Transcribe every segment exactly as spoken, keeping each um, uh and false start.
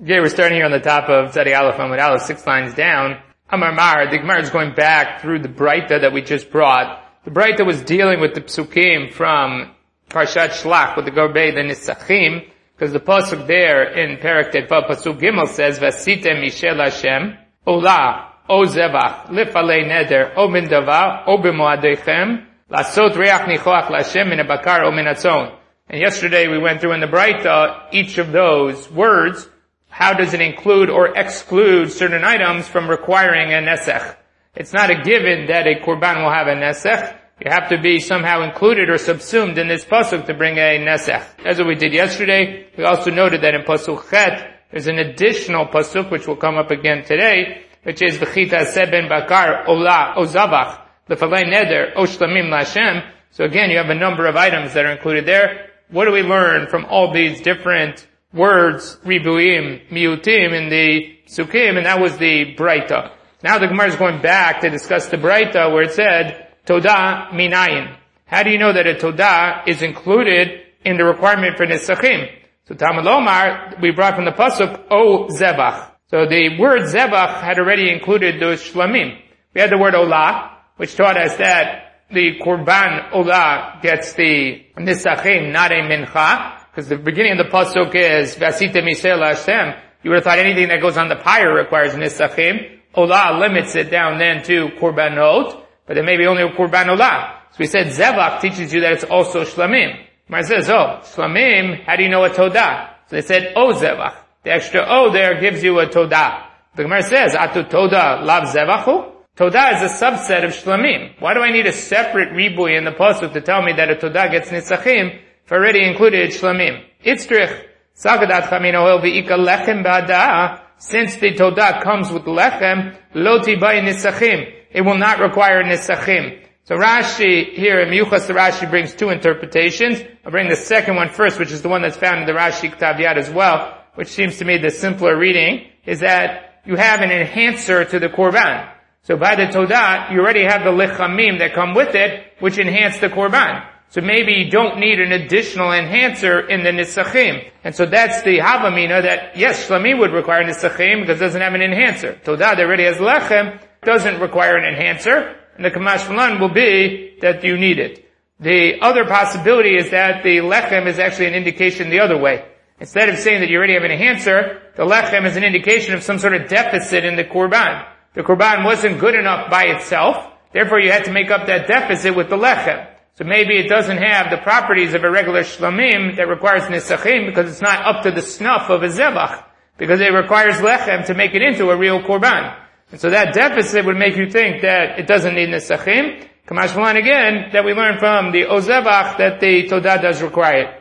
Okay, we're starting here on the top of Tzadi Aleph Amud Aleph, six lines down. Amar Mar, the Gemara is going back through the Braita that we just brought. The Braita was dealing with the Psukim from Parshat Shlach, with the Garbei, the Nisachim, because the Pasuk there in Perek Tetvav, Pasuk Gimel says, Vasitem Mishel Hashem, Ola, O Zevach, Lifalei Neder, O Min Dava, O B'moadechem, Lasot Reach Nichoach Lashem, Min Abakar, O Min Atzon. And yesterday we went through in the Braita each of those words. How does it include or exclude certain items from requiring a nesech? It's not a given that a korban will have a nesech. You have to be somehow included or subsumed in this pasuk to bring a nesech. As what we did yesterday, we also noted that in pasuk chet, there's an additional pasuk which will come up again today, which is v'chita seben bakar ola ozavach lefalei neder o shlamim lashem. So again, you have a number of items that are included there. What do we learn from all these different words, ribuim, miutim, in the Sukkim, and that was the Braita. Now the Gemara is going back to discuss the Braita where it said, Todah minayin. How do you know that a Todah is included in the requirement for Nisachim? So Talmud Lomar, we brought from the Pasuk, O Zebach. So the word Zebach had already included those Shlamim. We had the word Olah, which taught us that the Korban Olah gets the Nisachim, not a Mincha. Because the beginning of the pasuk is Vasita Misel Hashem. You would have thought anything that goes on the pyre requires nisachim. Olah limits it down then to korbanot, but then maybe only a korban olah. So we said Zevach teaches you that it's also shlamim. Mar says, oh, shlamim, how do you know a todah? So they said, oh Zevach. The extra oh there gives you a todah. The Gemara says, Atu todah lav zevachu? Todah is a subset of shlamim. Why do I need a separate ribui in the pasuk to tell me that a todah gets nisachim? Already included shlamim. Itzrich, sagadat chamina oil v'ika lechem ba'ada. Since the todah comes with lechem, lo tibay nisachim. It will not require nisachim. So Rashi here in Miyuchas, the Rashi brings two interpretations. I'll bring the second one first, which is the one that's found in the Rashi Ktav Yad as well, which seems to me the simpler reading, is that you have an enhancer to the korban. So by the todah, you already have the lechamim that come with it, which enhance the korban. So maybe you don't need an additional enhancer in the nisachim. And so that's the havamina that, yes, shlamim would require nisachim because it doesn't have an enhancer. Todah that already has lechem doesn't require an enhancer, and the kamash malan will be that you need it. The other possibility is that the lechem is actually an indication the other way. Instead of saying that you already have an enhancer, the lechem is an indication of some sort of deficit in the korban. The korban wasn't good enough by itself, therefore you had to make up that deficit with the lechem. So maybe it doesn't have the properties of a regular shlamim that requires nisachim because it's not up to the snuff of a zebach, because it requires lechem to make it into a real korban. And so that deficit would make you think that it doesn't need nisachim. Kamash malan again, that we learn from the ozebach that the todah does require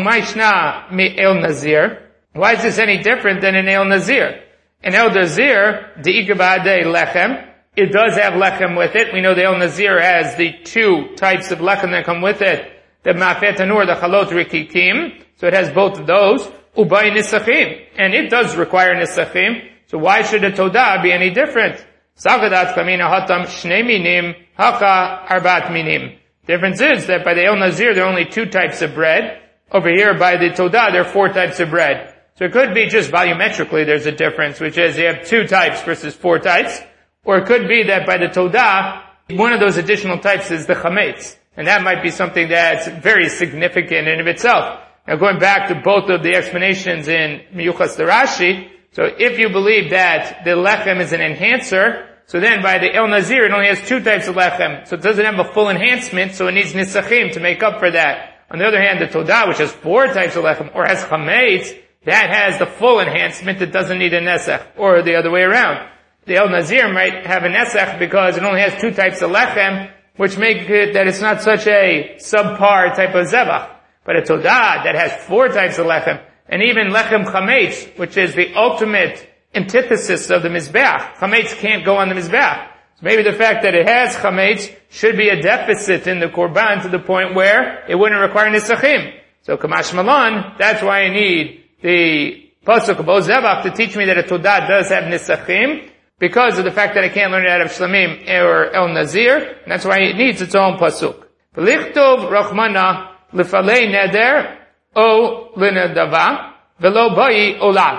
it. El nazir. Why is this any different than an el nazir? An el nazir, de'ika ba'adei lechem. It does have lechem with it. We know the El Nazir has the two types of lechem that come with it. The Ma'afeh Tanur, the Chalot Rikikim. So it has both of those. Ubay Nisachim. And it does require Nisachim. So why should a Todah be any different? Sagadat Kamina Hatam Shnei Minim Haka Arbat Minim. Difference is that by the El Nazir there are only two types of bread. Over here by the Todah there are four types of bread. So it could be just volumetrically there's a difference, which is you have two types versus four types. Or it could be that by the Todah, one of those additional types is the chametz. And that might be something that's very significant in of itself. Now going back to both of the explanations in Miyuchas the Rashi, so if you believe that the lechem is an enhancer, so then by the El Nazir it only has two types of lechem. So it doesn't have a full enhancement, so it needs nisachim to make up for that. On the other hand, the Todah, which has four types of lechem, or has chametz, that has the full enhancement that doesn't need a nesech, or the other way around. The El Nazir might have an esech because it only has two types of lechem, which make it that it's not such a subpar type of zebach. But a Todah that has four types of lechem, and even lechem chametz, which is the ultimate antithesis of the mizbeach. Chametz can't go on the mizbeach. So maybe the fact that it has chametz should be a deficit in the korban to the point where it wouldn't require nisachim. So kamash malan, that's why I need the pasuk of Ozevach to teach me that a Todah does have nisachim, because of the fact that I can't learn it out of Shlamim or El Nazir, and that's why it needs its own pasuk. V'lichtov rachmana l'falei neder o l'nedava v'lo bayi olah.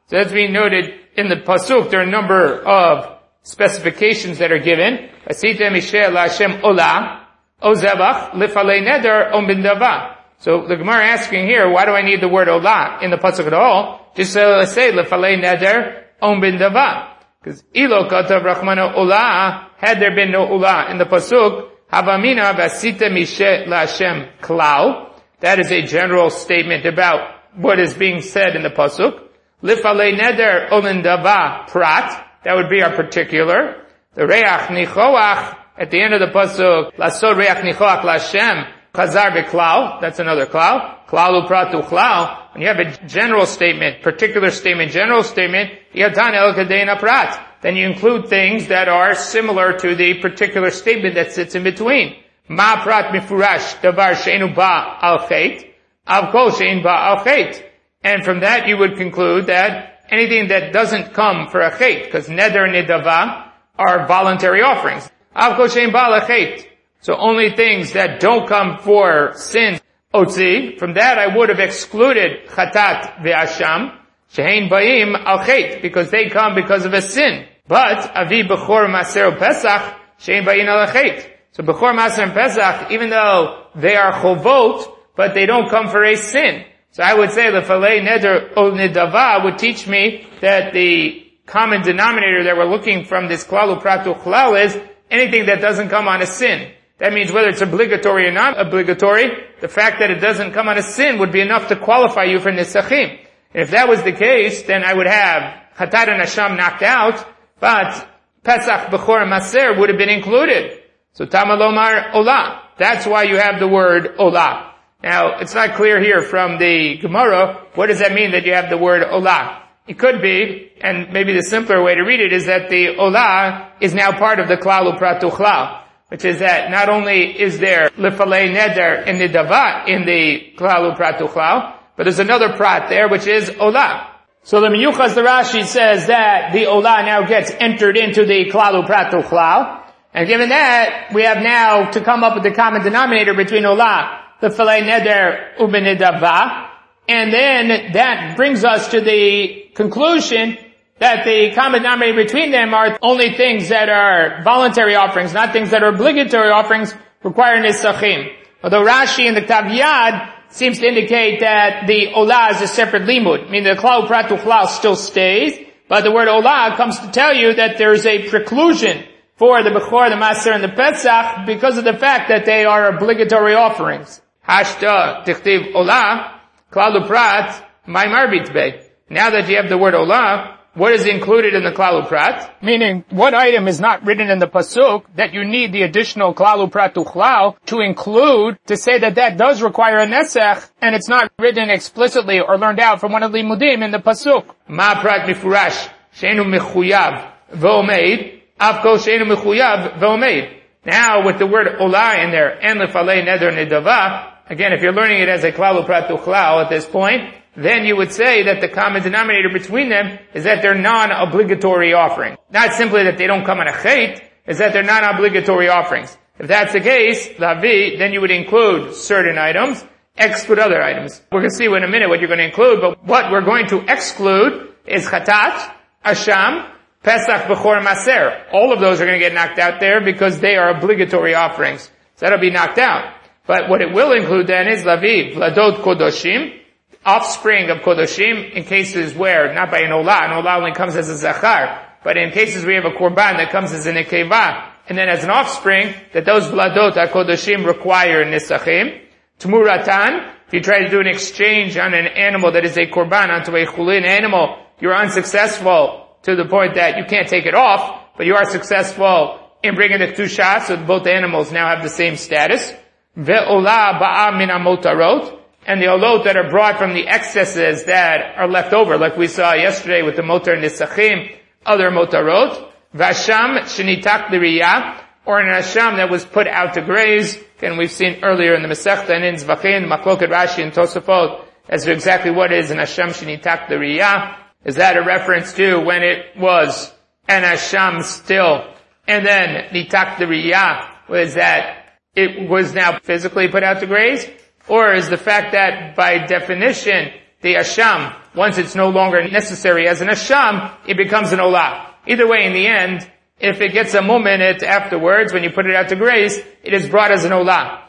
So that's being noted in the pasuk. There are a number of specifications that are given. Asita Mishel Hashem Olah, Ozebach, Lifalei Neder, Ombindava. So the Gemara asking here, why do I need the word Olah in the pasuk at all? Just uh, say Lifalei Neder, Ombindava. Because Ilo Katav Rachmana Olah, had there been no Olah in the pasuk, Havamina Vasita Mishel Hashem Klau. That is a general statement about what is being said in the pasuk. Lifalei neder olindava prat. That would be our particular. The reach nichoach at the end of the pasuk. Lasod reach nichoach lashem chazar v'klau. That's another klau. Klau upratu klau. When you have a general statement, particular statement, general statement, yatan el kadeina prat. Then you include things that are similar to the particular statement that sits in between. Ma prat mifurash davar sheinu ba al chet. Av kol shein ba al chet. And from that you would conclude that anything that doesn't come for a chet, because neder and nidava are voluntary offerings. Av kol shein ba al chet. So only things that don't come for sin. Otzi, from that I would have excluded chatat ve'asham, shehein ba'im al chet, because they come because of a sin. But avi bechor maser pesach, shehein ba'in al chet. So bechor maser and pesach, even though they are chovot, but they don't come for a sin. So I would say the falei neder ol nidava would teach me that the common denominator that we're looking from this klalu pratu chlal is anything that doesn't come on a sin. That means whether it's obligatory or not obligatory, the fact that it doesn't come on a sin would be enough to qualify you for nisachim. And if that was the case, then I would have chatat and asham knocked out, but pesach, bechor, and maser would have been included. So tamalomar olah. That's why you have the word olah. Now, it's not clear here from the Gemara, what does that mean that you have the word olah? It could be, and maybe the simpler way to read it is that the olah is now part of the klalu pratu chlal, which is that not only is there lifalei neder in the dava in the klalu pratu chlal, but there's another prat there which is olah. So the Miyuchas, the Rashi says that the olah now gets entered into the klalu pratu chlal, and given that, we have now to come up with the common denominator between olah, the falei neder ubinidava, and then that brings us to the conclusion that the common denominator between them are only things that are voluntary offerings, not things that are obligatory offerings requiring nisachim. Although Rashi in the Ktav Yad seems to indicate that the olah is a separate limud, meaning the klal pratu chlal still stays, but the word olah comes to tell you that there is a preclusion for the bechor, the maser, and the pesach because of the fact that they are obligatory offerings. Hashta tichtiv olah, klalu prat, maimar bitbei. Now that you have the word olah, what is included in the klalu prat? Meaning, what item is not written in the pasuk that you need the additional klalu pratu chlal to include to say that that does require a nesech, and it's not written explicitly or learned out from one of the limudim in the pasuk. Ma prat mifurash, sheinu mechuyav, v'omeid, avko sheinu mechuyav, v'omeid. Now, with the word olah in there, and lefalei neder nidava, again, if you're learning it as a klalu pratu chlal at this point, then you would say that the common denominator between them is that they're non-obligatory offerings. Not simply that they don't come on a chet, is that they're non-obligatory offerings. If that's the case, lavi, then you would include certain items, exclude other items. We're going to see in a minute what you're going to include, but what we're going to exclude is chatat, asham, pesach, bechor, maser. All of those are going to get knocked out there because they are obligatory offerings. So that'll be knocked out. But what it will include then is lavi, vladot kodoshim, offspring of kodoshim, in cases where, not by an olah, an olah only comes as a zachar, but in cases where you have a korban that comes as an nekeva, and then as an offspring, that those vladot kodoshim require nisachim. Tmuratan, if you try to do an exchange on an animal that is a korban onto a chulin animal, you're unsuccessful to the point that you can't take it off, but you are successful in bringing the kedusha, so both animals now have the same status. Ve'olah ba'a min amotarot, and the olot that are brought from the excesses that are left over, like we saw yesterday with the motar nisachim, other motarot. Vasham shenitak l'riyah, or an asham that was put out to graze. Again, we've seen earlier in the Masechta and in Zvachin, Machloket Rashi and Tosafot, as to exactly what is an asham shenitak l'riyah. Is that a reference to when it was an asham still, and then nitak l'riyah was that it was now physically put out to graze? Or is the fact that by definition the asham Once it's no longer necessary as an asham, it becomes an olah. Either way, in the end, if it gets a moment afterwards, when you put it out to grace, it is brought as an olah.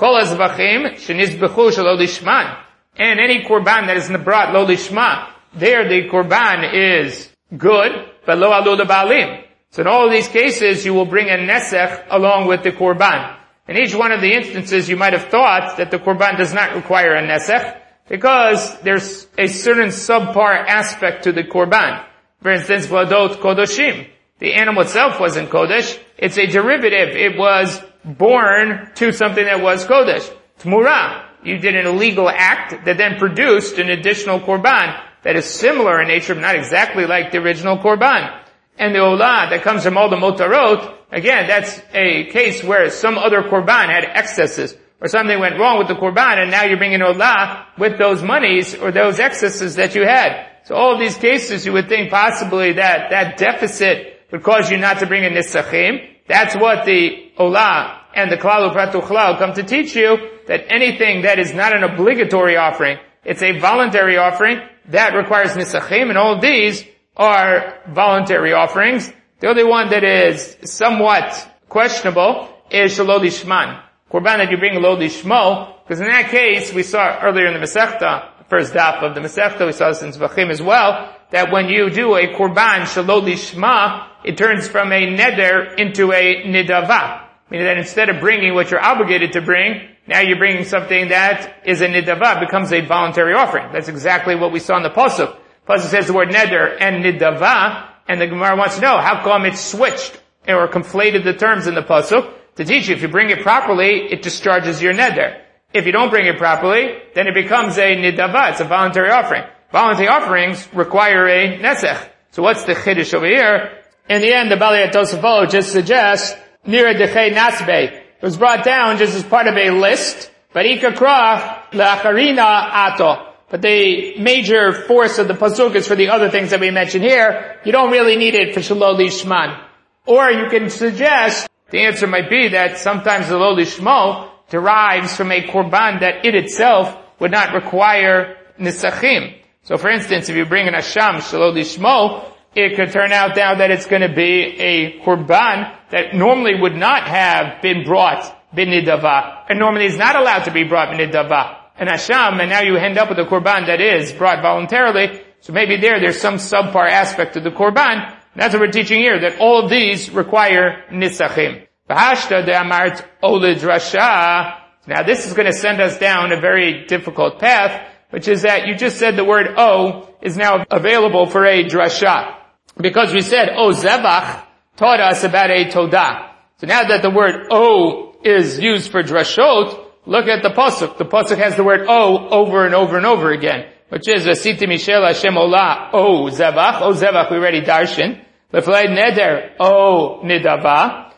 And any korban that is brought lo lishma, there the korban is good, but lo alu ba'alim. So in all of these cases, you will bring a nesech along with the korban. In each one of the instances, you might have thought that the korban does not require a nesech, because there's a certain subpar aspect to the korban. For instance, vladot kodoshim. The animal itself wasn't kodesh. It's a derivative. It was born to something that was kodesh. Tmurah. You did an illegal act that then produced an additional korban that is similar in nature, but not exactly like the original korban. And the olah that comes from all the motarot, again, that's a case where some other korban had excesses, or something went wrong with the korban, and now you're bringing olah with those monies or those excesses that you had. So all of these cases, you would think possibly that that deficit would cause you not to bring in nisachim. That's what the olah and the klal u'pratu chlal come to teach you, that anything that is not an obligatory offering, it's a voluntary offering, that requires nisachim, and all of these are voluntary offerings. The only one that is somewhat questionable is shelo lishman. Korban that you bring lo lishmo, because in that case, we saw earlier in the Masechta, first daf of the Masechta, we saw this in Zvachim as well, that when you do a korban shelo lishma, it turns from a neder into a nidava. Meaning that instead of bringing what you're obligated to bring, now you're bringing something that is a nidava, becomes a voluntary offering. That's exactly what we saw in the Pasuk. Pasuk says the word neder and nidava, and the Gemara wants to know how come it switched or conflated the terms in the Pasuk to teach you if you bring it properly, it discharges your neder. If you don't bring it properly, then it becomes a nidava, it's a voluntary offering. Voluntary offerings require a nesech. So what's the chiddush over here? In the end, the Balei Tosafot just suggests Nira Dechei Nasbe. It was brought down just as part of a list, but Ikakra La'acharina Ato. But the major force of the pasuk is for the other things that we mentioned here. You don't really need it for Shelo Lishman. Or you can suggest, the answer might be that sometimes the Lo Lishmo derives from a korban that it itself would not require nisachim. So for instance, if you bring an asham Shelo Lishmo, it could turn out now that it's going to be a korban that normally would not have been brought b'nidava, and normally is not allowed to be brought b'nidava. An asham, and now you end up with a korban that is brought voluntarily, so maybe there, there's some subpar aspect to the korban, and that's what we're teaching here, that all of these require nisachim. V'hashta de'amart olid rasha. Now this is going to send us down a very difficult path, which is that you just said the word O is now available for a drasha. Because we said O zevach taught us about a todah. So now that the word O is used for drashot, look at the pasuk. The pasuk has the word O over and over and over again, which is Vasiti Mishel Hashem Olah O zevach. O zevach we already darshan. Leflei neder O nidava.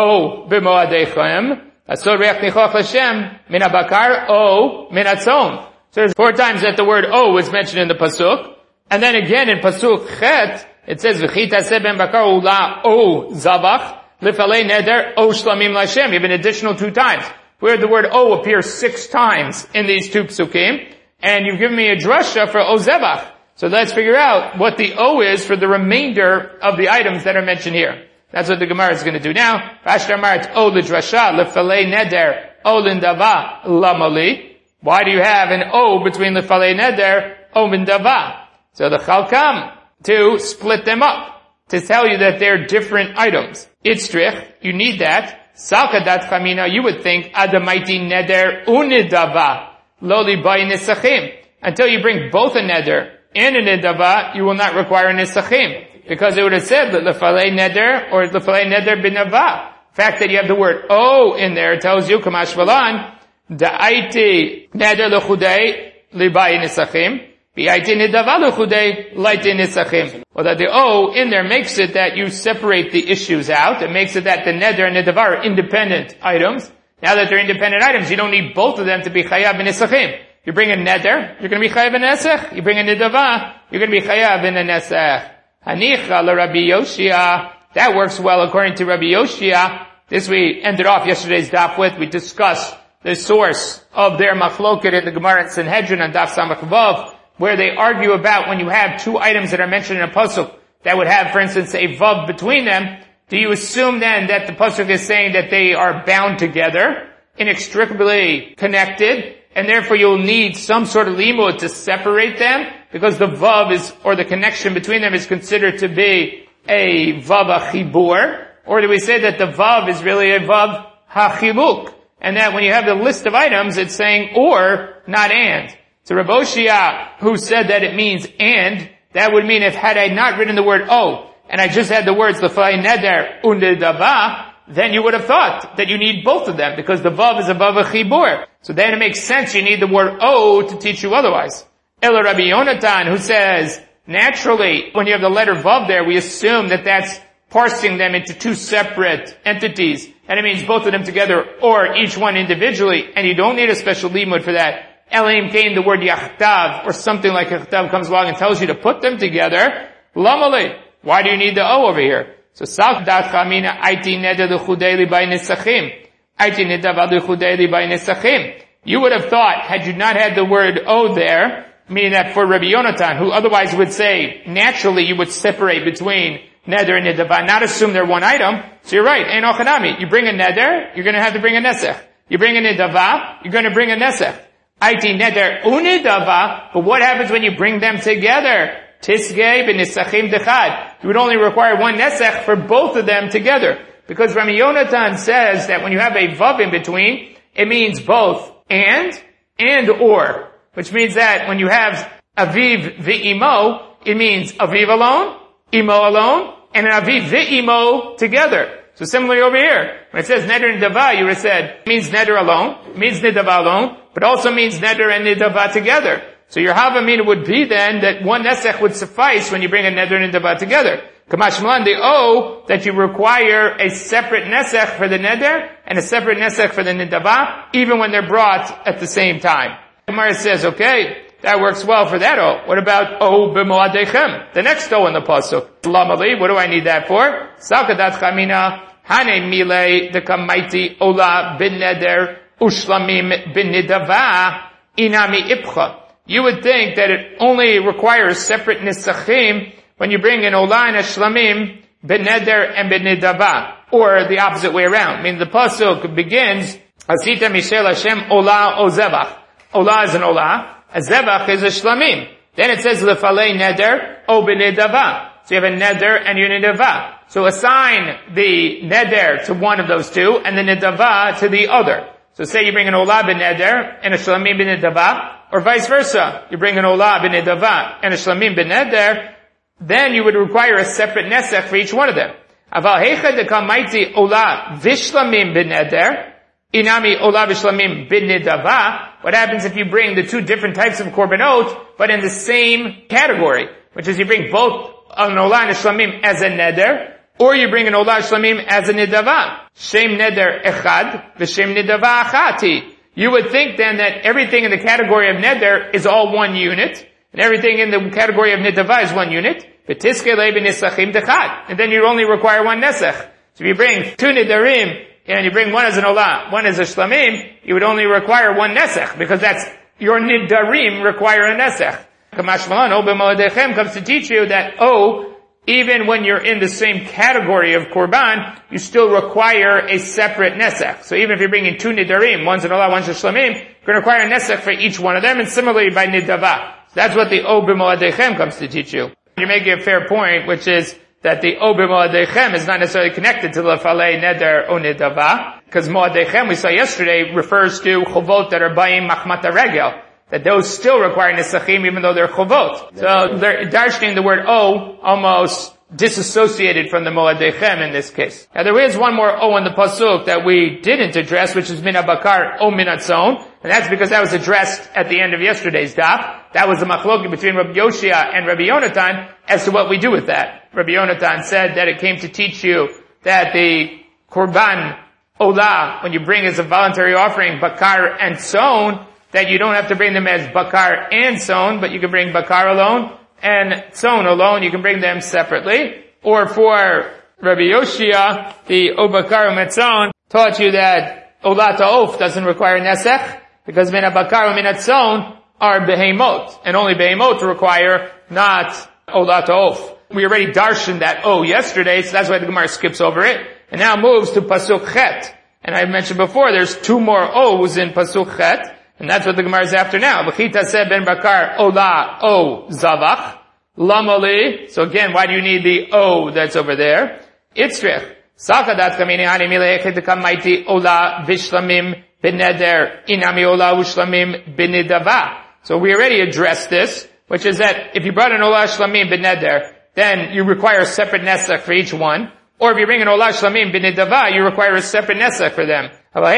O b'moadechem. Asor reach nichoch Hashem min habakar O min hatzon. So there's four times that the word O was mentioned in the pasuk, and then again in pasuk chet it says v'chita seben bakar ula O zavach lefalei neder O shlamim l'Hashem. You have an additional two times where the word O appears six times in these two psukim, and you've given me a drasha for O zevach. So let's figure out what the O is for the remainder of the items that are mentioned here. That's what the Gemara is going to do now. Rashta Mart O l'drasha lefalei neder O l'indava lamali. Why do you have an O between the Lefalei Neder, O min dava? So the Chalkam, to split them up, to tell you that they're different items. Itzrich, you need that. Salkadat Chamina, you would think, Adamaiti Neder unidava, loli bay nisachim. Until you bring both a Neder and a nidava, you will not require nisachim. Because it would have said that Lefalei Neder or Lefalei Neder binava. The fact that you have the word O in there tells you, Kamash Valan, Da'aiti neder l'chudei libai nisachim, bi'aiti nidava l'chudei laiti nisachim. Well, that the O in there makes it that you separate the issues out. It makes it that the neder and nidava are independent items. Now that they're independent items, you don't need both of them to be chayav in nisachim. You bring a neder, you're going to be chayav in nesach. You bring a nidava, you're going to be chayav in a nesach. Hanicha l'Rabbi Yoshia. That works well according to Rabbi Yoshia. This we ended off yesterday's daf with. We discussed the source of their machloket in the Gemara and Sanhedrin and Daf Samach Vav where they argue about when you have two items that are mentioned in a pasuk that would have, for instance, a vav between them, do you assume then that the pasuk is saying that they are bound together, inextricably connected, and therefore you'll need some sort of limud to separate them, because the vav is, or the connection between them is considered to be a vav achibur? Or do we say that the vav is really a vav hachiluk? And that when you have the list of items, it's saying or, not and. So Rav Oshia, who said that it means and, that would mean if had I not written the word o, and I just had the words lefalei neder undedava, then you would have thought that you need both of them, because the vav is a vav achibur. So then it makes sense you need the word o to teach you otherwise. Ela Rabbi Yonatan, who says, naturally, when you have the letter vav there, we assume that that's parsing them into two separate entities, and it means both of them together or each one individually, and you don't need a special limud for that. Elohim came the word yachtav, or something like yachtav comes along and tells you to put them together. Lamale, why do you need the o over here? So salk dat chamina aiti neder l'chudei by nesachim, aiti neder l'chudei by nesachim. You would have thought, had you not had the word o there, meaning that for Rabbi Yonatan, who otherwise would say naturally you would separate between neder and nidava, not assume they're one item. So you're right, ein ochanami. You bring a neder, you're going to have to bring a nesech. You bring a nidava, you're going to bring a nesech. Aiti neder unidava, but what happens when you bring them together? Tisgei b'nisachim dechad. You would only require one nesech for both of them together. Because Rabbi Yonatan says that when you have a vav in between, it means both and, and or. Which means that when you have aviv v'imo, it means aviv alone, imo alone, and an aviv v'imo together. So similarly over here, when it says neder and nidava, you would have said, it means neder alone, it means nidava alone, but also means neder and nidava together. So your havamina would be then that one nesech would suffice when you bring a neder and nidava together. Kamashmalan, the o, that you require a separate nesech for the neder and a separate nesech for the nidava, even when they're brought at the same time. Gemara says, okay, that works well for that o. What about o b'moadechem? The next o in the pasuk. Lamali, what do I need that for? Salkadat chamina, hane mile dekamaiti ola bin neder ushlamim bin nidava inami ipcha. You would think that it only requires separate nisachim when you bring an ola and a shlamim bin neder and bin nidava, or the opposite way around. I mean, the pasuk begins, Asita mishel Hashem ola o zebach. Ola is an ola, a zebach is a shlamim. Then it says lefalei neder o b'nedava. So you have a neder and your nidava. So assign the neder to one of those two and the nidava to the other. So say you bring an ola b'neder and a shlamim b'nedava, or vice versa. You bring an ola b'nedava and a shlamim b'neder, then you would require a separate nesech for each one of them. Aval heicha dekamaiti ola v'shlamim b'neder, inami ola v'shlamim b'nedava. What happens if you bring the two different types of korbanot, but in the same category? Which is you bring both an ola and a shlamim as a neder, or you bring an ola shlamim as a nidava. Shem neder echad, v'shem nidava achati. You would think then that everything in the category of neder is all one unit, and everything in the category of nidava is one unit. V'tiske le b'nisachim dechad. And then you only require one nesech. So if you bring two nidarim, and you bring one as an olah, one as a shlamim, you would only require one nesech, because that's, your nidarim require a nesech. Kamashmalan, O b'moadechem comes to teach you that, oh, even when you're in the same category of korban, you still require a separate nesech. So even if you're bringing two nidarim, one's an olah, one's a shlamim, you're going to require a nesech for each one of them, and similarly by nidava. So that's what the O b'moadechem comes to teach you. You're making a fair point, which is that the O b'moadechem is not necessarily connected to lefalei neder o nidava, because moadechem, we saw yesterday, refers to chovot that are bayim machmata regel, that those still require nisachim even though they're chovot. So they're darshaning the word o almost disassociated from the moadechem in this case. Now there is one more o in the pasuk that we didn't address, which is min habakar o min hatzon, and that's because that was addressed at the end of yesterday's daf. That was the machloki between Rabbi Yoshia and Rabbi Yonatan as to what we do with that. Rabbi Yonatan said that it came to teach you that the korban olah, when you bring as a voluntary offering bakar and tzon, that you don't have to bring them as bakar and tzon, but you can bring bakar alone and tzon alone. You can bring them separately. Or for Rabbi Yoshia, the obakar u'metzon taught you that olah ta'of doesn't require nesech, because min habakar u'min hatzon, are behemot, and only behemot require not olah ta'of. We already darshan that O yesterday, so that's why the Gemara skips over it, and now moves to pasuk chet. And I mentioned before, there's two more O's in pasuk chet, and that's what the Gemara is after now. V'chita se ben bakar olah o zavach lamali. So again, why do you need the O that's over there? Itzrich. Sakadat kamini hani milehechet kamaiti olah vishlamim beneder inami olah ushlamim benidava. So we already addressed this, which is that if you brought an olah shlamim beneder, then you require a separate nesach for each one. Or if you bring an olah shlamim benidava, you require a separate nesach for them. What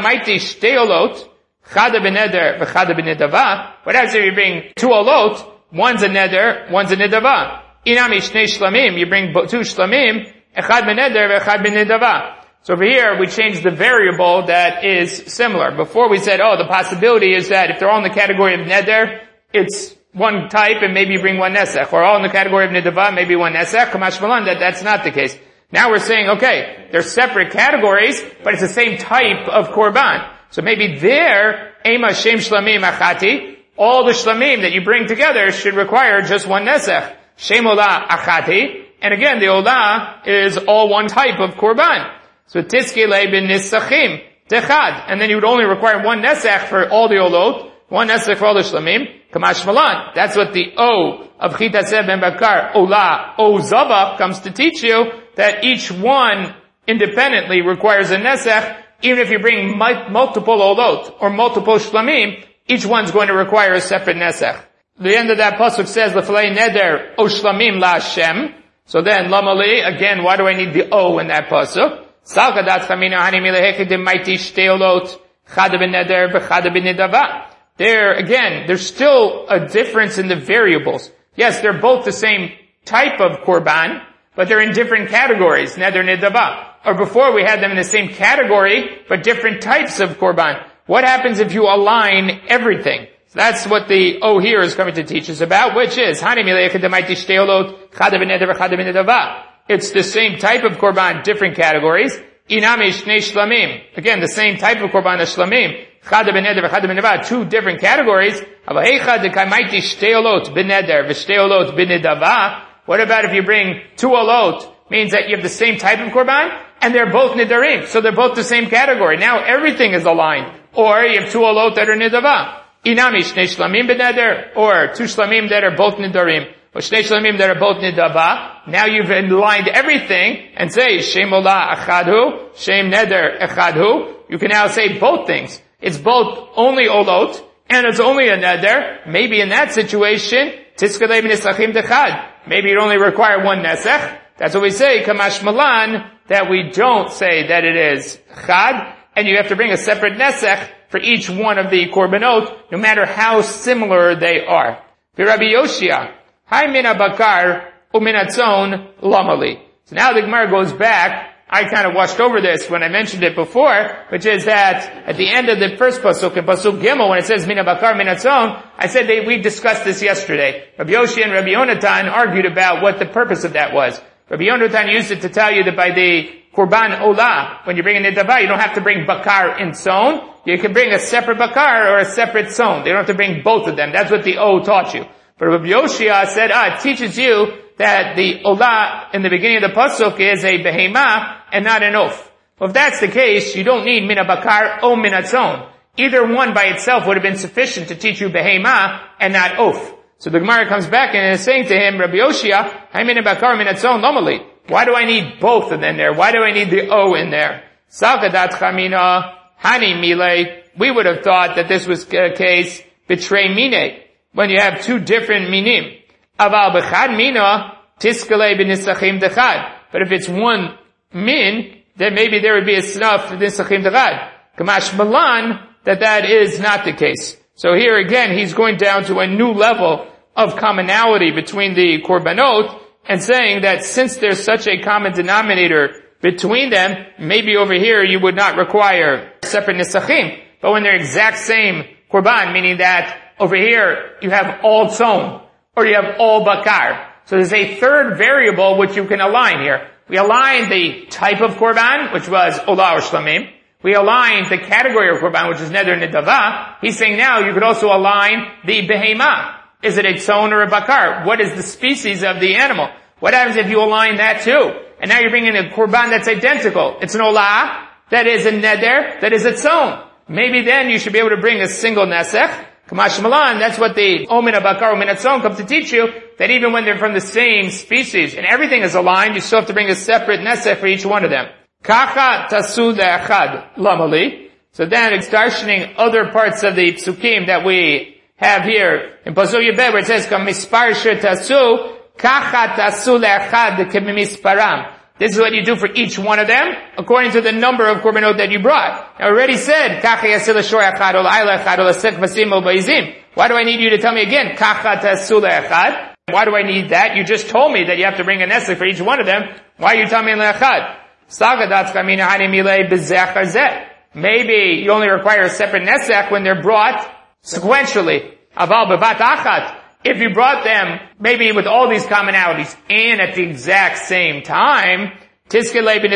happens if you bring two olot? One's a neder, one's a nidava. Inami shnei shlamim, you bring two shlamim, echad beneder, echad benidava. So over here, we changed the variable that is similar. Before we said, oh, the possibility is that if they're all in the category of neder, it's one type and maybe you bring one nesech. Or all in the category of nidava, maybe one nesech. Kamash malan, that that's not the case. Now we're saying, okay, they're separate categories, but it's the same type of korban. So maybe there, ema shem shlamim achati, all the shlamim that you bring together should require just one nesech. Shem olah achati, and again, the olah is all one type of korban. So tiskele bin nisachim, techad, and then you would only require one nesech for all the olot, one nesech for all the shlamim, kamash malan. That's what the O of chita seh ben bakar, olah, o zavach, comes to teach you, that each one independently requires a nesech. Even if you bring multiple olot or multiple shlamim, each one's going to require a separate nesech. The end of that pasuk says, L'falei neder o shlamim la Hashem. So then, lamali, again, why do I need the O in that pasuk? Salkadat chamina hani mileheket demaiti shtei olot, chada ben neder v'chada ben nidava. There, again, there's still a difference in the variables. Yes, they're both the same type of korban, but they're in different categories, neder, nidava. Or before we had them in the same category, but different types of korban. What happens if you align everything? So that's what the O here is coming to teach us about, which is, it's the same type of korban, different categories. Inami shnei shlamim. Again, the same type of korban as shlamim. Chada b'neder v'chada b'nedava. Two different categories. What about if you bring two olot? Means that you have the same type of korban, and they're both nidarim. So they're both the same category. Now everything is aligned. Or you have two olot that are nidava. Inami shnei shlamim b'neder. Or two shlamim that are both nidarim. Or shnei shlamim that are both nidava. Now you've aligned everything and say, Shem olah achadhu, Shem neder echadhu. You can now say both things. It's both only olot, and it's only a neder. Maybe in that situation, tiskadei b'nisachim dechad. Maybe you only require one nesech. That's what we say, kamash malan, that we don't say that it is chad, and you have to bring a separate nesech for each one of the korbanot, no matter how similar they are. Rabbi Yoshia, hai mina bakar uminatzon lamali. So now the Gemara goes back. I kind of washed over this when I mentioned it before, which is that at the end of the first pasuk, in pasuk Gimel, when it says mina bakar minatzon, I said that we discussed this yesterday. Rabbi Yoshia and Rabbi Yonatan argued about what the purpose of that was. Rabbi Yonatan used it to tell you that by the korban olah, when you bring a nidava, you don't have to bring bakar in tzon. You can bring a separate bakar or a separate tzon. You don't have to bring both of them. That's what the O taught you. But Rabbi Yoshia said, ah, it teaches you that the olah in the beginning of the pasuk is a behema and not an oaf. Well, if that's the case, you don't need mina bakar or mina tzon. Either one by itself would have been sufficient to teach you behema and not oaf. So the Gemara comes back and is saying to him, Rabbi Yoshia, hai mina bakar mina tzon lomali. Why do I need both of them in there? Why do I need the O in there? Salkadat chamina hani mile. We would have thought that this was a case betray mine, when you have two different minim. Aval b'chad mina tiskale b'nisachim dechad. But if it's one min, then maybe there would be a snuff for nisachim dechad. Kamash malan, that that is not the case. So here again, he's going down to a new level of commonality between the korbanot, and saying that since there's such a common denominator between them, maybe over here you would not require separate nisachim. But when they're exact same korban, meaning that over here you have all tzon, or you have all bakar. So there's a third variable which you can align here. We align the type of korban, which was olah or shlamim. we align the category of korban, which is neder nidava. He's saying now you could also align the behema. Is it a tzon or a bakar? What is the species of the animal? What happens if you align that too? And now you're bringing a korban that's identical. It's an olah, that is a neder, that is a tzon. Maybe then you should be able to bring a single nesech. Kamash Malan, that's what the Omin HaBakar, Omin HaTzon come to teach you, that even when they're from the same species and everything is aligned, you still have to bring a separate nesech for each one of them. Kacha tasu le'achad lamali. So then it's darshaning other parts of the psukim that we have here in Pasuk Yebeh, where it says, Kamispar shir tasu, kacha tasu le'achad kemimisparam. This is what you do for each one of them, according to the number of korbanot that you brought. I already said, Kacha yasil shor echad ol ayla echad ol asek vasim ol ba'izim. Why do I need you to tell me again, Kacha tasu le'echad? Why do I need that? You just told me that you have to bring a nesek for each one of them. Why are you telling me le'echad? Maybe you only require a separate nesek when they're brought sequentially. Aval bebat achat. If you brought them, maybe with all these commonalities, and at the exact same time, maybe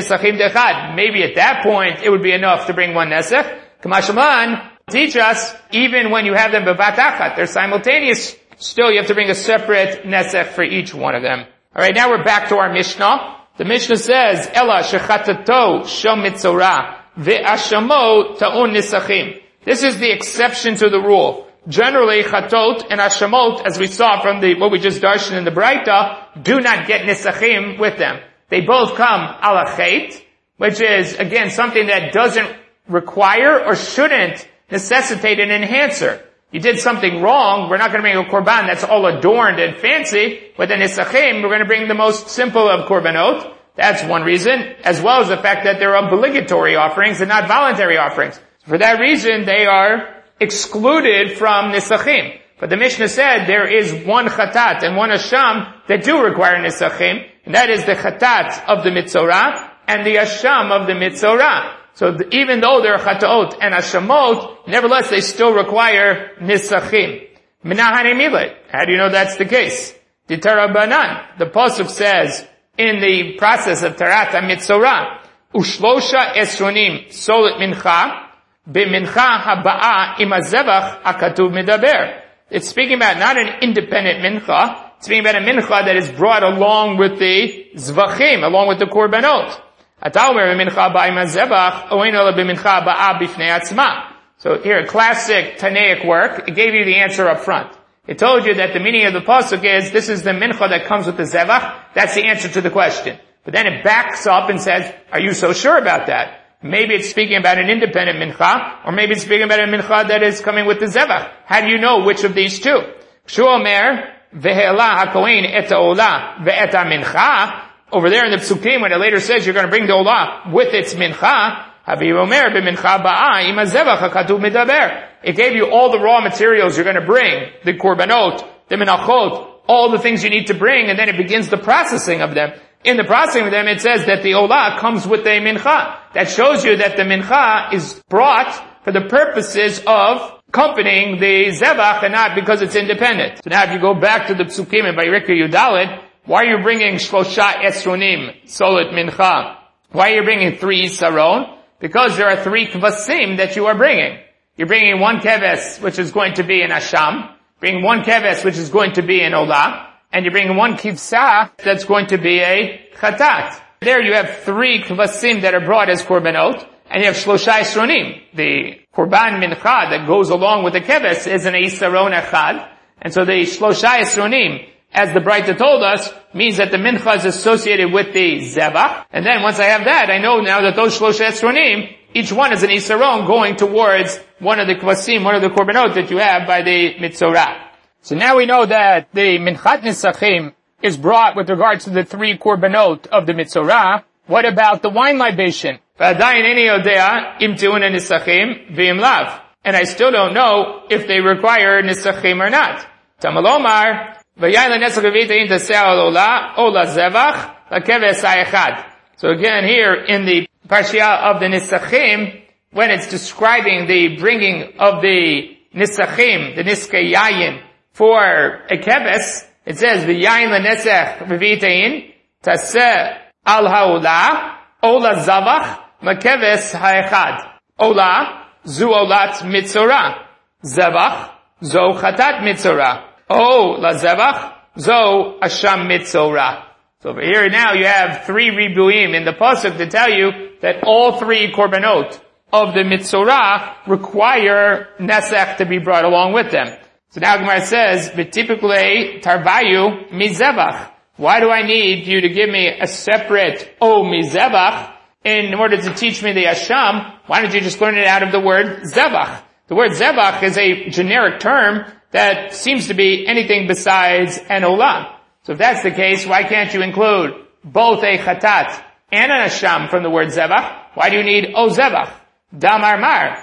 at that point, it would be enough to bring one nesech. Kamashaman, teach us, even when you have them bevat achat, they're simultaneous, still you have to bring a separate nesech for each one of them. Alright, now we're back to our Mishnah. The Mishnah says, Ela shechatato shom mitzorah ve'ashamo ta'un nisachim. This is the exception to the rule. Generally, chatot and ashamot, as we saw from the what we just darshan in the Braita, do not get nisachim with them. They both come ala chet, which is, again, something that doesn't require or shouldn't necessitate an enhancer. You did something wrong, we're not going to bring a korban that's all adorned and fancy. With the nisachim, we're going to bring the most simple of korbanot. That's one reason, as well as the fact that they're obligatory offerings and not voluntary offerings. For that reason, they are excluded from nisachim. But the Mishnah said there is one chatat and one asham that do require nisachim, and that is the chatat of the mitzorah and the asham of the mitzorah. So the, even though they're chataot and ashamot, nevertheless they still require nisachim. How do you know that's the case? The Tarabanan, the pasuk says in the process of tarat mitzorah, ushlosha esronim solet mincha. B'mincha haba'a im hazevach hakatuv medaber. It's speaking about not an independent mincha. It's speaking about a mincha that is brought along with the zvachim, along with the korbanot. Ataomer b'mincha haba'a im hazevach oein ola b'mincha haba'a b'fnei atzma. So here, classic Tanaic work. It gave you the answer up front. It told you that the meaning of the pasuk is this is the mincha that comes with the zevach. That's the answer to the question. But then it backs up and says, are you so sure about that? Maybe it's speaking about an independent mincha, or maybe it's speaking about a mincha that is coming with the zevach. How do you know which of these two? Shuomer ve'ela hakohen et ha'olah ve'et ha'mincha. Over there in the psukim, when it later says you're going to bring the olah with its mincha, haviromer b'mincha ba'a im hazevach hakatuv medaber. It gave you all the raw materials you're going to bring, the korbanot, the menachot, all the things you need to bring, and then it begins the processing of them. In the processing of them, it says that the olah comes with a mincha. That shows you that the mincha is brought for the purposes of accompanying the zevach and not because it's independent. So now if you go back to the psukim in Vayikra Yudalid, why are you bringing shlosha esronim, solet mincha? Why are you bringing three saron? Because there are three kvasim that you are bringing. You're bringing one keves, which is going to be an asham, bringing one keves, which is going to be an olah, and you bring one kivsah that's going to be a chatat. There you have three kvasim that are brought as korbanot, and you have shlosha esronim. The korban mincha that goes along with the keves is an isaron echad, and so the shlosha esronim, as the Braita told us, means that the mincha is associated with the zevach, and then once I have that, I know now that those shlosha esronim, each one is an isaron going towards one of the kvasim, one of the korbanot that you have by the mitzorah. So now we know that the minchat nisachim is brought with regards to the three korbanot of the mitzorah. What about the wine libation? And I still don't know if they require nisachim or not. Tamalomar, so again here in the parsha of the nisachim, when it's describing the bringing of the nisachim, the niskayayin, for a keves, it says, v'yayin l'nesech v'vitein, taseh al ha'olah, ola zavach, makeves ha'echad. Ola, zu olat mitzorah. Zevach, zo chatat mitzorah. Oh, la zevach, zo asham mitzorah. So over here now you have three ribuim in the pasuk to tell you that all three korbanot of the mitzorah require nesech to be brought along with them. So now Gemara says, "V'tipikle tarvayu mizevach." Why do I need you to give me a separate o mizevach in order to teach me the asham? Why don't you just learn it out of the word zevach? The word zevach is a generic term that seems to be anything besides an olah. So if that's the case, why can't you include both a chatat and an asham from the word zevach? Why do you need o zevach? Damar mar.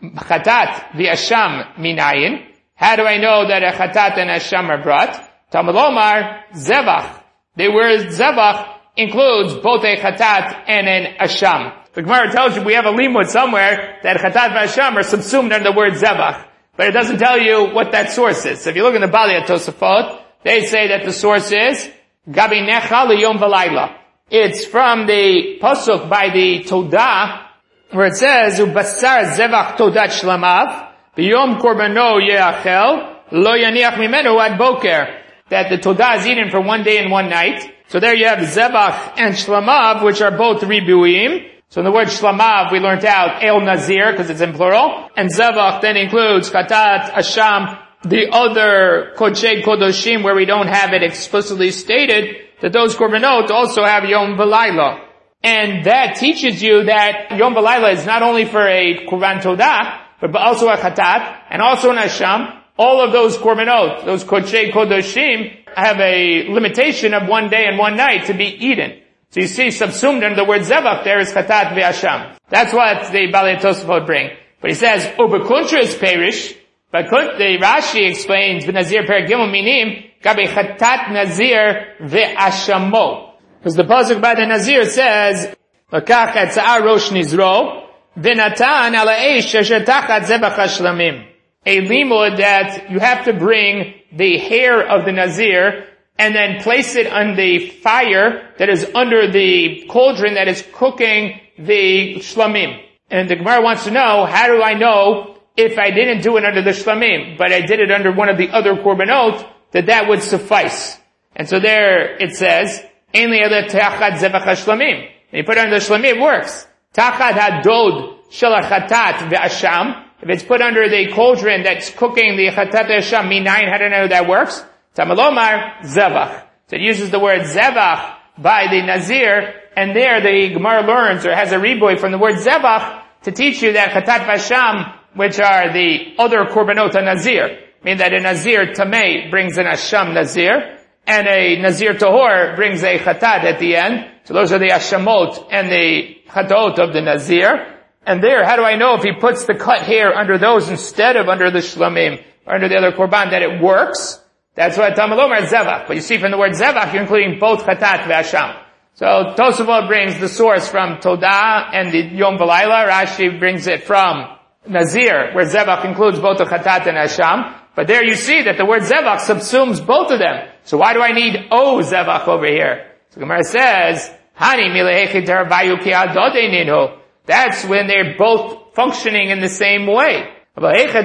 Chatat the asham minayin. How do I know that a chatat and asham are brought? Talmud Omar zevach. The word zevach includes both a chatat and an asham. The Gemara tells you we have a limud somewhere that chatat and asham are subsumed under the word zevach, but it doesn't tell you what that source is. So if you look in the Bali Tosafot, they say that the source is Gabi Necha Liyom V'Layla. It's from the pasuk by the Todah, where it says Ubasar Zevach Todat Shlamav B'Yom Korbano Yeachel Lo Yaniach Mimenu Ad Boker. That the Todah is eaten for one day and one night. So there you have Zevach and Shlamav, which are both ribuim. So in the word Shlamav, we learned out El Nazir, because it's in plural. And Zevach then includes Chatat, Asham, the other Kodshei Kodoshim, where we don't have it explicitly stated, that those korbanot also have Yom V'Layla. And that teaches you that Yom V'Layla is not only for a Korban Todah, but also a Chatat, and also an Asham. All of those korbanot, those Kodshei Kodoshim, have a limitation of one day and one night to be eaten. So you see, subsumed under the word Zevach there is Chatat V'Asham. That's what the Balei Tosafot bring. But he says, Ubekuntra is perish, but the Rashi explains, V'Nazir Per Gimel Minim, Gabi Chatat Nazir V'Ashamo. Because the pasuk by the Nazir says, L'kach etza'ar rosh nizro, V'natan ala eish asher tachat zebach hashlamim. A limud that you have to bring the hair of the Nazir and then place it on the fire that is under the cauldron that is cooking the shlamim. And the Gemara wants to know, how do I know if I didn't do it under the shlamim, but I did it under one of the other korbanot, that that would suffice? And so there it says, Ein li'ele tachat zevach hashlamim. And you put it under the shlamim, it works. Tachat hadod shel hachatat ve'asham. If it's put under the cauldron that's cooking the chatat ve'asham, minayin, how do I know that works? Tamalomar zevach. So it uses the word zevach by the Nazir, and there the Gemara learns, or has a riboy from the word zevach, to teach you that chatat ve'asham, which are the other korbanot Nazir, mean that a Nazir tamei brings an asham Nazir, and a Nazir tahor brings a chatat at the end. So those are the ashamot and the chatot of the Nazir. And there, how do I know if he puts the cut hair under those instead of under the shlamim, or under the other korban, that it works? That's what Tamalomar zevach. But you see from the word zevach, you're including both chatat ve'asham. So Tosafot brings the source from Todah and the Yom V'Layla. Rashi brings it from Nazir, where zevach includes both the chatat and asham. But there you see that the word zevach subsumes both of them. So why do I need o zevach over here? So Gemara says, Hani milehechi teravayu ki adode ninhu. That's when they're both functioning in the same way. But over here,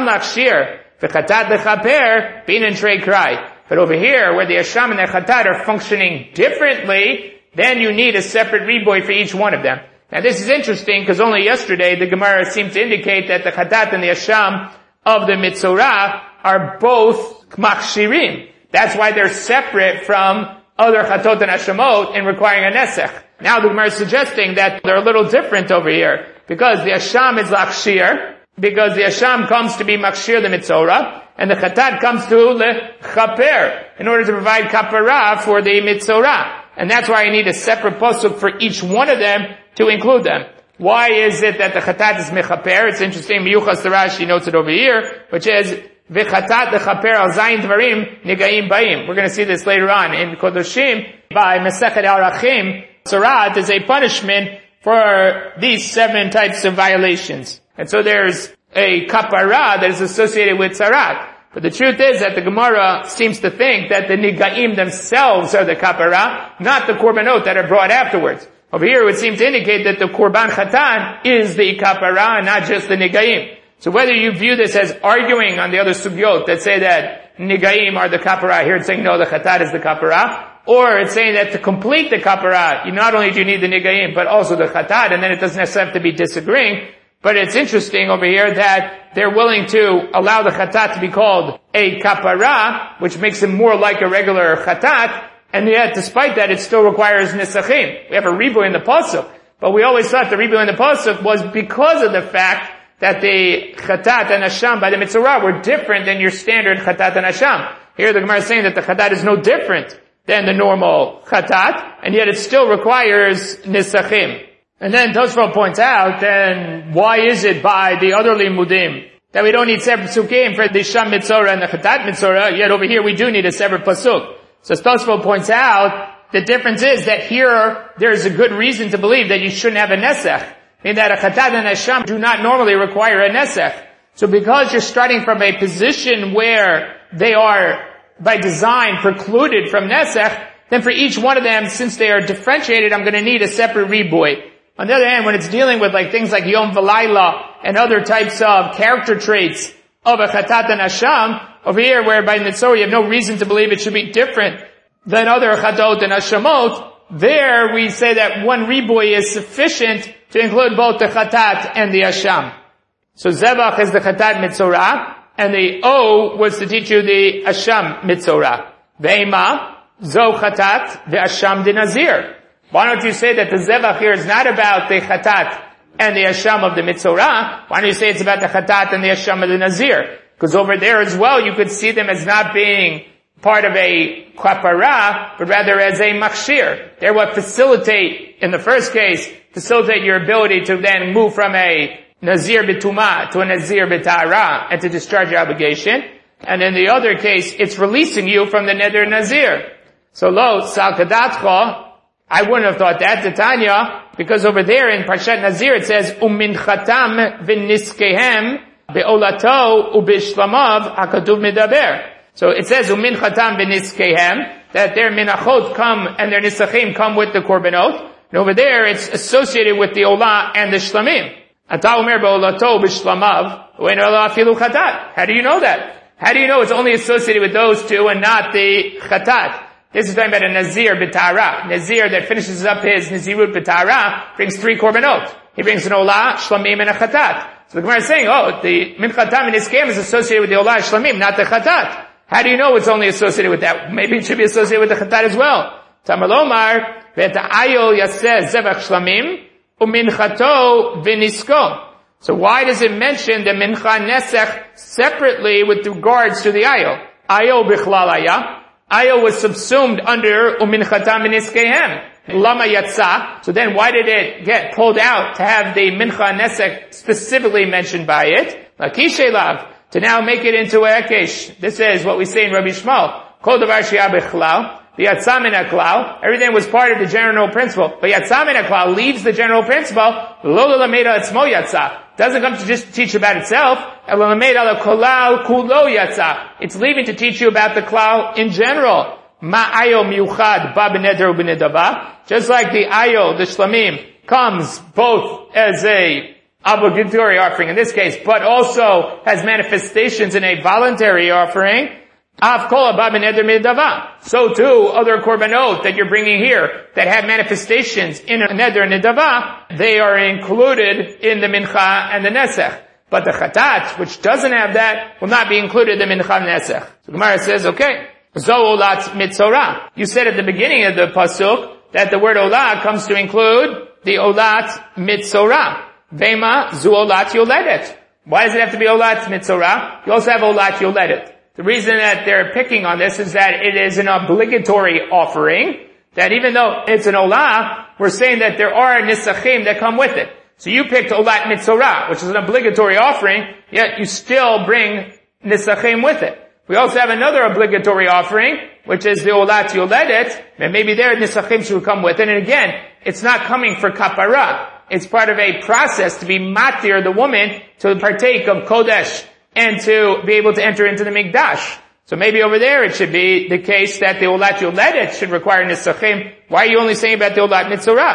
where the asham and the chatat are functioning differently, then you need a separate riboy for each one of them. Now this is interesting, because only yesterday the Gemara seemed to indicate that the chatat and the asham of the mitzorah are both k'machshirim. That's why they're separate from other chatot and ashamot in requiring a nesech. Now the Gemara is suggesting that they're a little different over here, because the asham is lakshir, because the asham comes to be makshir the mitzorah, and the chatat comes to lechaper, in order to provide kapara for the mitzorah. And that's why I need a separate pasuk for each one of them to include them. Why is it that the chatat is mechaper? It's interesting, Miyuchas Rashi notes it over here, which is, V'chatat lechaper al zayin dvarim nigaim baim. We're going to see this later on in Kodoshim, by Masechet Arachim. Sarat is a punishment for these seven types of violations. And so there's a kapara that is associated with sarat. But the truth is that the Gemara seems to think that the nigaim themselves are the kapara, not the korbanot that are brought afterwards. Over here, it would seem to indicate that the Korban Chatan is the kapara, not just the Nigaim. So whether you view this as arguing on the other sugyot that say that Nigaim are the kapara, here it's saying no, the Chatan is the kapara, or it's saying that to complete the kapara, you not only do you need the Nigaim, but also the Chatan, and then it doesn't necessarily have to be disagreeing. But it's interesting over here that they're willing to allow the Chatat to be called a kapara, which makes it more like a regular Chatat, and yet despite that it still requires Nisachim. We have a Ribu in the Pasuk, but we always thought the Ribu in the Pasuk was because of the fact that the Chatat and Asham by the Mitzorah were different than your standard Chatat and Asham. Here the Gemara is saying that the Chatat is no different than the normal Chatat, and yet it still requires Nisachim. And then Tosfot points out, then why is it by the other limudim that we don't need separate psukim for the Sham Mitzorah and the Chatat Mitzorah, yet over here we do need a separate pasuk. So Tosfot points out, the difference is that here there's a good reason to believe that you shouldn't have a nesech, meaning that a Chatat and a Sham do not normally require a nesech. So because you're starting from a position where they are by design precluded from nesech, then for each one of them, since they are differentiated, I'm going to need a separate riboy. On the other hand, when it's dealing with like things like Yom V'Layla and other types of character traits of a Chatat and Asham, over here where by Mitzorah you have no reason to believe it should be different than other Chatot and Ashamot, there we say that one riboy is sufficient to include both the Chatat and the Asham. So Zevach is the Chatat Mitzorah, and the O was to teach you the Asham Mitzorah. Ve'ema, Zo Chatat, the Asham de Nazir. Why don't you say that the Zevach here is not about the Chatat and the Asham of the Mitzorah? Why don't you say it's about the Chatat and the Asham of the Nazir? Because over there as well, you could see them as not being part of a kapara, but rather as a machshir. They're what facilitate, in the first case, facilitate your ability to then move from a Nazir B'tumah to a Nazir B'ta'ara and to discharge your obligation. And in the other case, it's releasing you from the Neder Nazir. So lo, Sal Kadatcha, I wouldn't have thought that, Titania, because over there in Parshat Nazir it says, Umin chatam v'niskehem be'olato u'b'shlamav ha'katuv medaber. So it says, Umin chatam v'niskehem, that their minachot come and their nisachim come with the korbanot. And over there it's associated with the olah and the shlamim. Ata umer be'olato u'b'shlamav u'en olah afilu chatat. How do you know that? How do you know it's only associated with those two and not the chatat? This is talking about a Nazir B'ta'ara. Nazir that finishes up his Nazirut B'ta'ara brings three korbanot. He brings an Olah, Shlamim, and a Chatat. So the Gemara is saying, oh, the Min Chatam in Iskem is associated with the Olah, Shlamim, not the Chatat. How do you know it's only associated with that? Maybe it should be associated with the Chatat as well. Tamalomar, V'eta Ayol Yaseh Zevach Shlamim, U'min Chato V'nisko. So why does it mention the Mincha Nesech separately with regards to the Ayol? Ayol B'chlal Ayah. Ayol was subsumed under Umin Chatam V'niskehem. Lama Yatsa. So then why did it get pulled out to have the Mincha Nesek specifically mentioned by it? Lakishe Lav. To now make it into a Ekesh. This is what we say in Rabbi Shmuel. Kol Davar Sheyah B'chlal. The Yatzah Min HaKlal. Everything was part of the general principle. But Yatzah Min HaKlal leaves the general principle. Lo L'Lameda Etzmo Yatzah. Doesn't come to just teach about itself. It's leaving to teach you about the klal in general. Just like the ayol, the shlamim, comes both as a obligatory offering in this case, but also has manifestations in a voluntary offering. So too, other korbanot that you're bringing here that have manifestations in a neder nidava, they are included in the mincha and the nesech. But the chatat, which doesn't have that, will not be included in the mincha and nesech. So Gemara says, okay, zo olat mitzorah. You said at the beginning of the pasuk that the word olat comes to include the olat mitzorah. Vema zu olat yoledet. Why does it have to be olat mitzorah? You also have olat yoledet. The reason that they're picking on this is that it is an obligatory offering, that even though it's an olah, we're saying that there are nisachim that come with it. So you picked olat mitzorah, which is an obligatory offering, yet you still bring nisachim with it. We also have another obligatory offering, which is the olat yoledet, and maybe there nisachim should come with it. And again, it's not coming for kapara. It's part of a process to be matir the woman to partake of kodesh and to be able to enter into the Mikdash. So maybe over there it should be the case that the Olat Yoledet should require Nisachim. Why are you only saying about the Olat Mitzorah?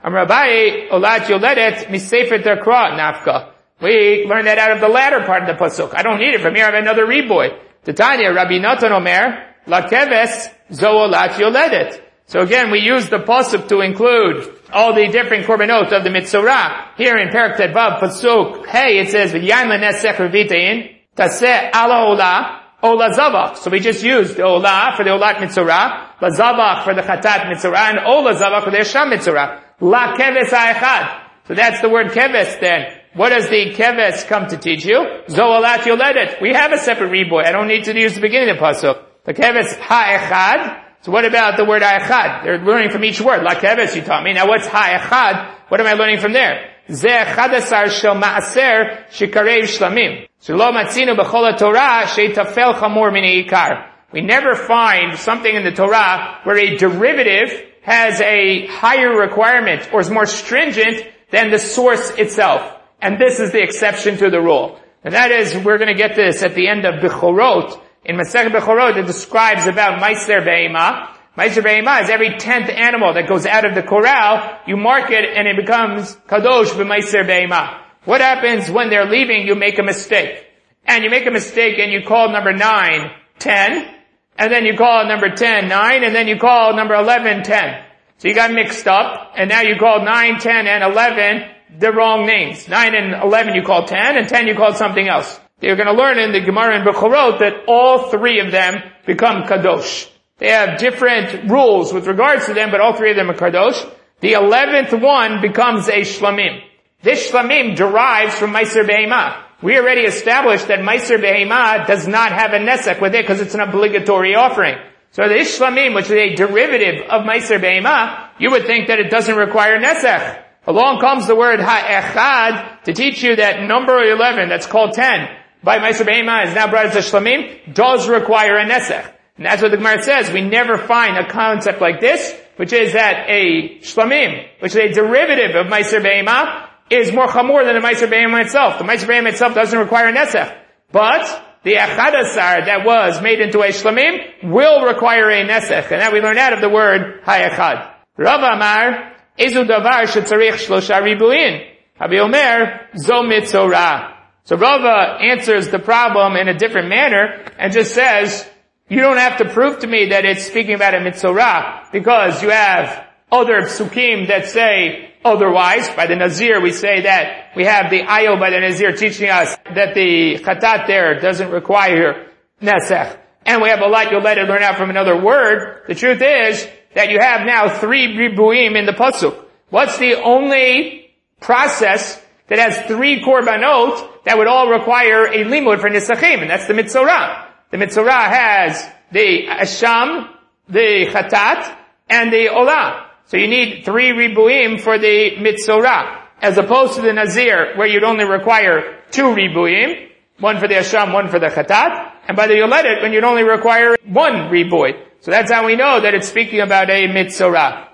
Amar Abaye, Olat Yoledet, Missefer Terkra, Nafka. We learned that out of the latter part of the pasuk. I don't need it from here. I have another reboy. Titania, Rabbi Natan Omer, Lakeves, Zo'olat Yoledet. So again, we use the pasuk to include all the different korbanot of the Mitzorah. Here in Perek Tedvav pasuk, hey, it says, V'yayin l'nesech revitein, taseh ala olah, olah zavach. So we just used the olah for the olat Mitzorah, la zavach for the chatat Mitzorah, and olah zavach for the Esham Mitzorah. La keves ha'echad. So that's the word keves then. What does the keves come to teach you? Zo'olat yoledet. We have a separate reboy. I don't need to use the beginning of the pasuk. The keves ha'echad. So what about the word ha'echad? They're learning from each word. La keves, you taught me. Now what's ha'echad? What am I learning from there? Zeh chadasar shel ma'aser shikarev shlamim. So lo matzinu b'chol ha'torah she'tafel chamor min ikar. We never find something in the Torah where a derivative has a higher requirement or is more stringent than the source itself. And this is the exception to the rule. And that is, we're going to get this at the end of Bechorot. In Masechet Bechorot, it describes about Meiser Be'ema. Meiser Be'ema is every tenth animal that goes out of the corral, you mark it and it becomes Kadosh B'Meiser Be'ema. What happens when they're leaving? You make a mistake. And you make a mistake and you call number nine, ten, and then you call number ten, nine, and then you call number eleven, ten. So you got mixed up, and now you called nine, ten, and eleven the wrong names. nine and eleven you call ten, and ten you call something else. You're going to learn in the Gemara in Bechorot that all three of them become Kadosh. They have different rules with regards to them, but all three of them are Kadosh. The eleventh one becomes a Shlamim. This Shlamim derives from Meiser Be'ema. We already established that Meiser Be'ema does not have a Nesek with it because it's an obligatory offering. So the Shlamim, which is a derivative of Meiser Be'ema, you would think that it doesn't require Nesek. Along comes the word ha'echad to teach you that number eleven, that's called ten, by Meiser Be'ema is now brought as a Shlamim, does require a Nesech. And that's what the Gemara says. We never find a concept like this, which is that a Shlamim, which is a derivative of Meiser Be'ema, is more chamor than the Meiser Be'ema itself. The Meiser Be'ema itself doesn't require a Nesech. But the Echadasar that was made into a Shlamim will require a Nesech. And that we learn out of the word ha'echad. Rav Amar, Ezu davar shetzarich shlosha ribuin. Habi Omer, zo mitzorah. So Rava answers the problem in a different manner and just says, you don't have to prove to me that it's speaking about a mitzorah because you have other psukim that say otherwise. By the Nazir we say that we have the ayol by the Nazir teaching us that the chatat there doesn't require nesech. And we have a lot you'll let it learn out from another word. The truth is that you have now three ribuim in the pasuk. What's the only process that has three korbanot that would all require a limud for nisachim? And that's the mitzorah. The mitzorah has the asham, the chatat, and the olah. So you need three ribuim for the mitzorah, as opposed to the nazir, where you'd only require two ribuim, one for the asham, one for the chatat, and by the yoledet, when you'd only require one ribui. So that's how we know that it's speaking about a mitzorah.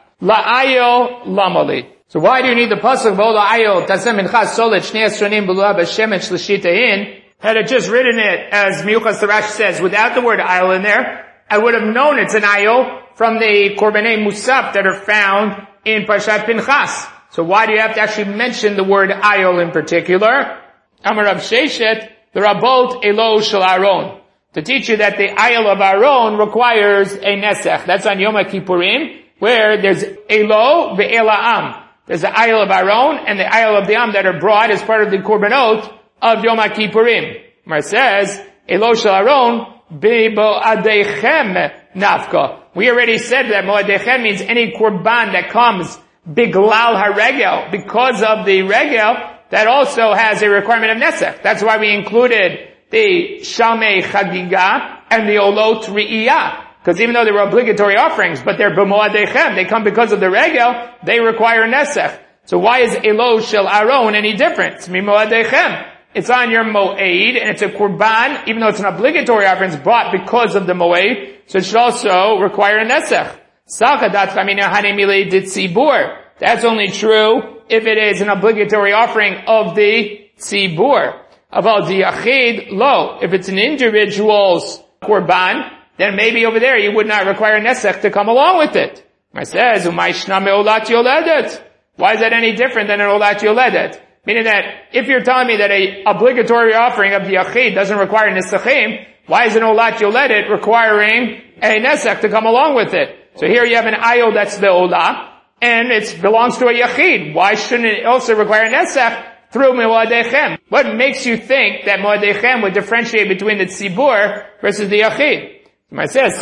La'ayo lamali. So why do you need the pasuk of la'ayo tasem minchas solet shnei esronim b'luah b'shemet shlishitein? Had it just written it, as Miyuchas the Rashi says, without the word ayol in there, I would have known it's an ayol from the korbanei musaf that are found in Parshat Pinchas. So why do you have to actually mention the word ayol in particular? Amar Rav Sheshet, the Rabot Elo Shel Aaron. To teach you that the ayol of Aaron requires a nesech. That's on Yom Kippurim, where there's Elo ve'ela am. There's the ayol of Aaron and the ayol of the am that are brought as part of the korbanot of Yom Kippurim. Mar says, Elo Shel Aaron be'mo'adechem nafka. We already said that mo'adechem means any korban that comes biglal haregel, because of the regel, that also has a requirement of nesech. That's why we included the shalmei chagiga and the olot re'iyah. Because even though they were obligatory offerings, but they're b'mo'adechem, they come because of the regel, they require nesech. So why is Elo Shel Aaron any different? It's mimo'adechem. It's on your mo'ed, and it's a kurban, even though it's an obligatory offering, it's brought because of the mo'ed, so it should also require a nesech. That's only true if it is an obligatory offering of the tzibur. About the yachid, lo. If it's an individual's kurban, then maybe over there you would not require a nesech to come along with it. It says, Why is that any different than an Olat Yoledet? Meaning that if you're telling me that a obligatory offering of the Yachid doesn't require Nesachim, why is an Olat Yoledet requiring a Nesach to come along with it? So here you have an Ayol that's the Olah, and it belongs to a Yachid. Why shouldn't it also require Nesach through Moadechem? What makes you think that Moadechem would differentiate between the Tzibur versus the Yachid? It says,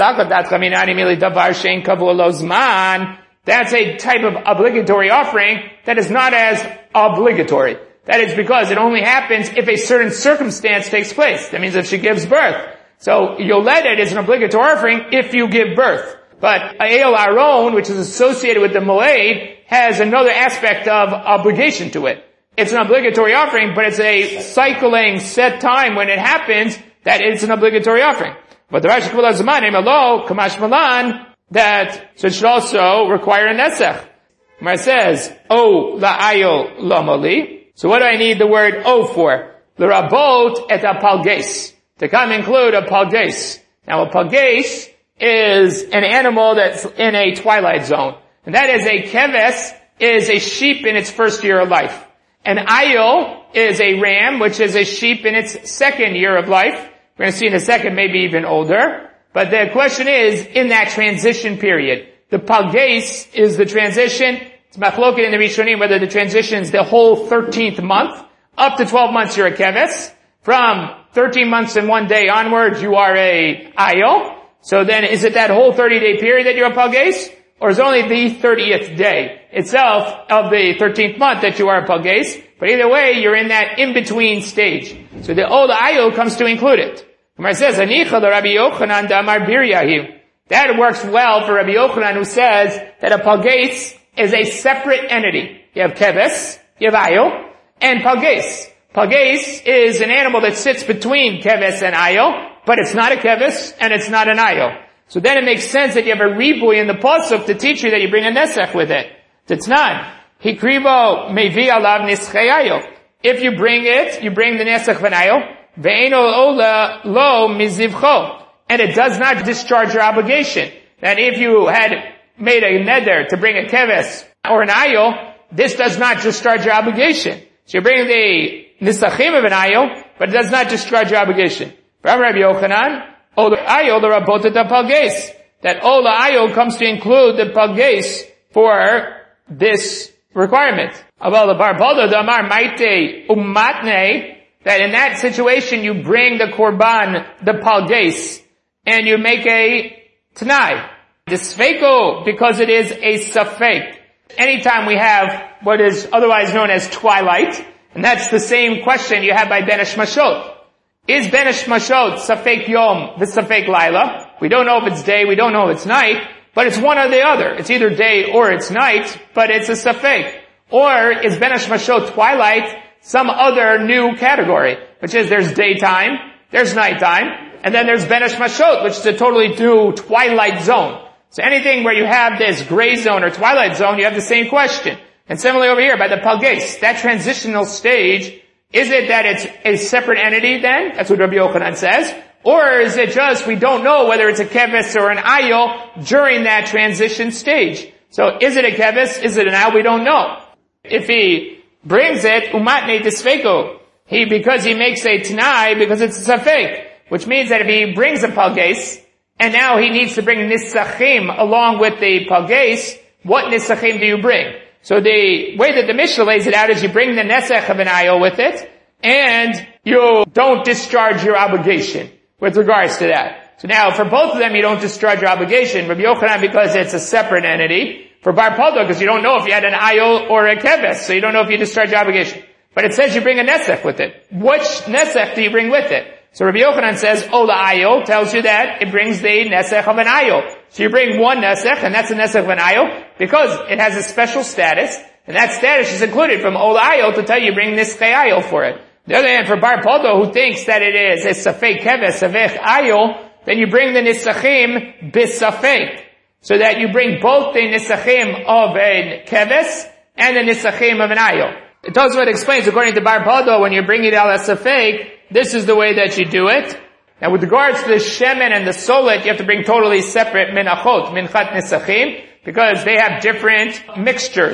that's a type of obligatory offering that is not as obligatory. That is because it only happens if a certain circumstance takes place. That means if she gives birth. So Yoledet is an obligatory offering if you give birth. But Ayol Aron, which is associated with the Moed, has another aspect of obligation to it. It's an obligatory offering, but it's a cycling set time when it happens that it's an obligatory offering. But the Rashi Kvul HaZman, Elo, Kamash Malan, that, so it should also require a Nesach. Where it says, O la'ayol lomoli. So what do I need the word O for? L'rabot et a-palges. To come include a palges. Now a palges is an animal that's in a twilight zone. And that is a keves, is a sheep in its first year of life. An ayol is a ram, which is a sheep in its second year of life. We're going to see in a second, maybe even older. But the question is, in that transition period, the palges is the transition. It's machloket in the Rishonim whether the transition is the whole thirteenth month. Up to twelve months, you're a keves. From thirteen months and one day onwards, you are a ayol. So then, is it that whole thirty-day period that you're a palges? Or is it only the thirtieth day itself of the thirteenth month that you are a palges? But either way, you're in that in-between stage. So the old ayol comes to include it. It says, Rabbi Yochanan Damar Biryahi. That works well for Rabbi Yochanan, who says that a palges is a separate entity. You have keves, you have ayol, and palges. Palges is an animal that sits between keves and ayol, but it's not a keves and it's not an ayol. So then it makes sense that you have a ribui in the pasuk to teach you that you bring a nesach with it. It's not. Hikrivo mevi alav nischei ayol. If you bring it, you bring the nesach van ayol. Ve'eno ola lo mizivcho. And it does not discharge your obligation. That if you had made a neder to bring a keves or an ayol, this does not discharge your obligation. So you bring the nisachim of an ayol, but it does not discharge your obligation. From Rabbi Yochanan, ola ayol the rabotet palges. That ola ayol comes to include the palges for this requirement. Aval the barbaldo the amar maite umatne. That in that situation you bring the korban, the palges, and you make a tanai. The sfeiko, because it is a safek. Anytime we have what is otherwise known as twilight, and that's the same question you have by Ben Hashmashot. Is Ben Hashmashot safek yom, the safek laila? We don't know if it's day, we don't know if it's night, but it's one or the other. It's either day or it's night, but it's a safek. Or is Ben Hashmashot twilight some other new category, which is there's daytime, there's nighttime, and then there's Ben Hashmashot, which is a totally new twilight zone. So anything where you have this gray zone or twilight zone, you have the same question. And similarly over here, by the palges, that transitional stage, is it that it's a separate entity then? That's what Rabbi Yochanan says. Or is it just, we don't know whether it's a keves or an ayol during that transition stage. So is it a keves? Is it an ayol? We don't know. If he brings it, umatne desfeko. He, because he makes a tanai, because it's a safek. Which means that if he brings a palges, and now he needs to bring nisachim along with the palges, what nisachim do you bring? So the way that the Mishnah lays it out is you bring the nesach of an ayol with it, and you don't discharge your obligation with regards to that. So now, for both of them, you don't discharge your obligation. Rabbi Yochanan, because it's a separate entity. For Bar Paldo, because you don't know if you had an ayol or a keves, so you don't know if you discharge your obligation. But it says you bring a nesech with it. Which nesech do you bring with it? So Rabbi Yochanan says, Ola ayol tells you that it brings the nesech of an ayol. So you bring one nesech, and that's the nesech of an ayol, because it has a special status, and that status is included from Ola ayol to tell you bring nischei ayol for it. The other hand, for Bar Paldo, who thinks that it is a safek keves, safek ayol, then you bring the nisachim bisafek. So that you bring both the nisachim of a keves and the nisachim of an ayol. It also explains, according to Bar Paldo, when you bring it al safek, this is the way that you do it. Now with regards to the shemen and the solet, you have to bring totally separate minachot, minchat nisachim, because they have different mixtures.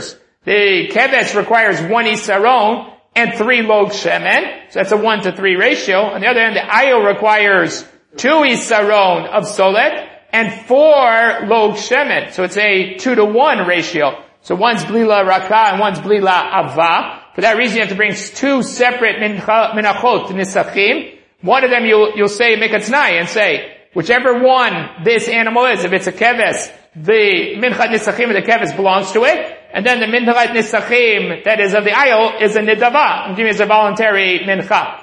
The keves requires one isaron and three log shemen. So that's a one to three ratio. On the other hand, the ayil requires two isaron of solet and four log shemen. So it's a two to one ratio. So one's blila raka and one's blila ava. For that reason, you have to bring two separate minachot nisachim. One of them you'll, you'll say mikatznai and say, whichever one this animal is, if it's a keves, the minchat nisachim of the keves belongs to it, and then the minchat nisachim that is of the ayil is a nidava. I'm giving you a voluntary mincha.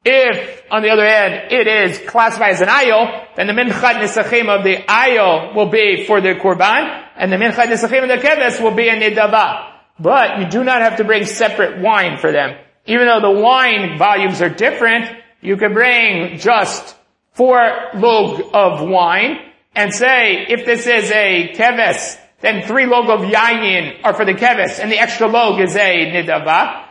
If, on the other hand, it is classified as an ayil, then the minchat nisachim of the ayil will be for the kurban, and the minchat nisachim of the keves will be a nidava. But you do not have to bring separate wine for them. Even though the wine volumes are different, you can bring just four log of wine and say, if this is a keves, then three log of yayin are for the keves, and the extra log is a nidava.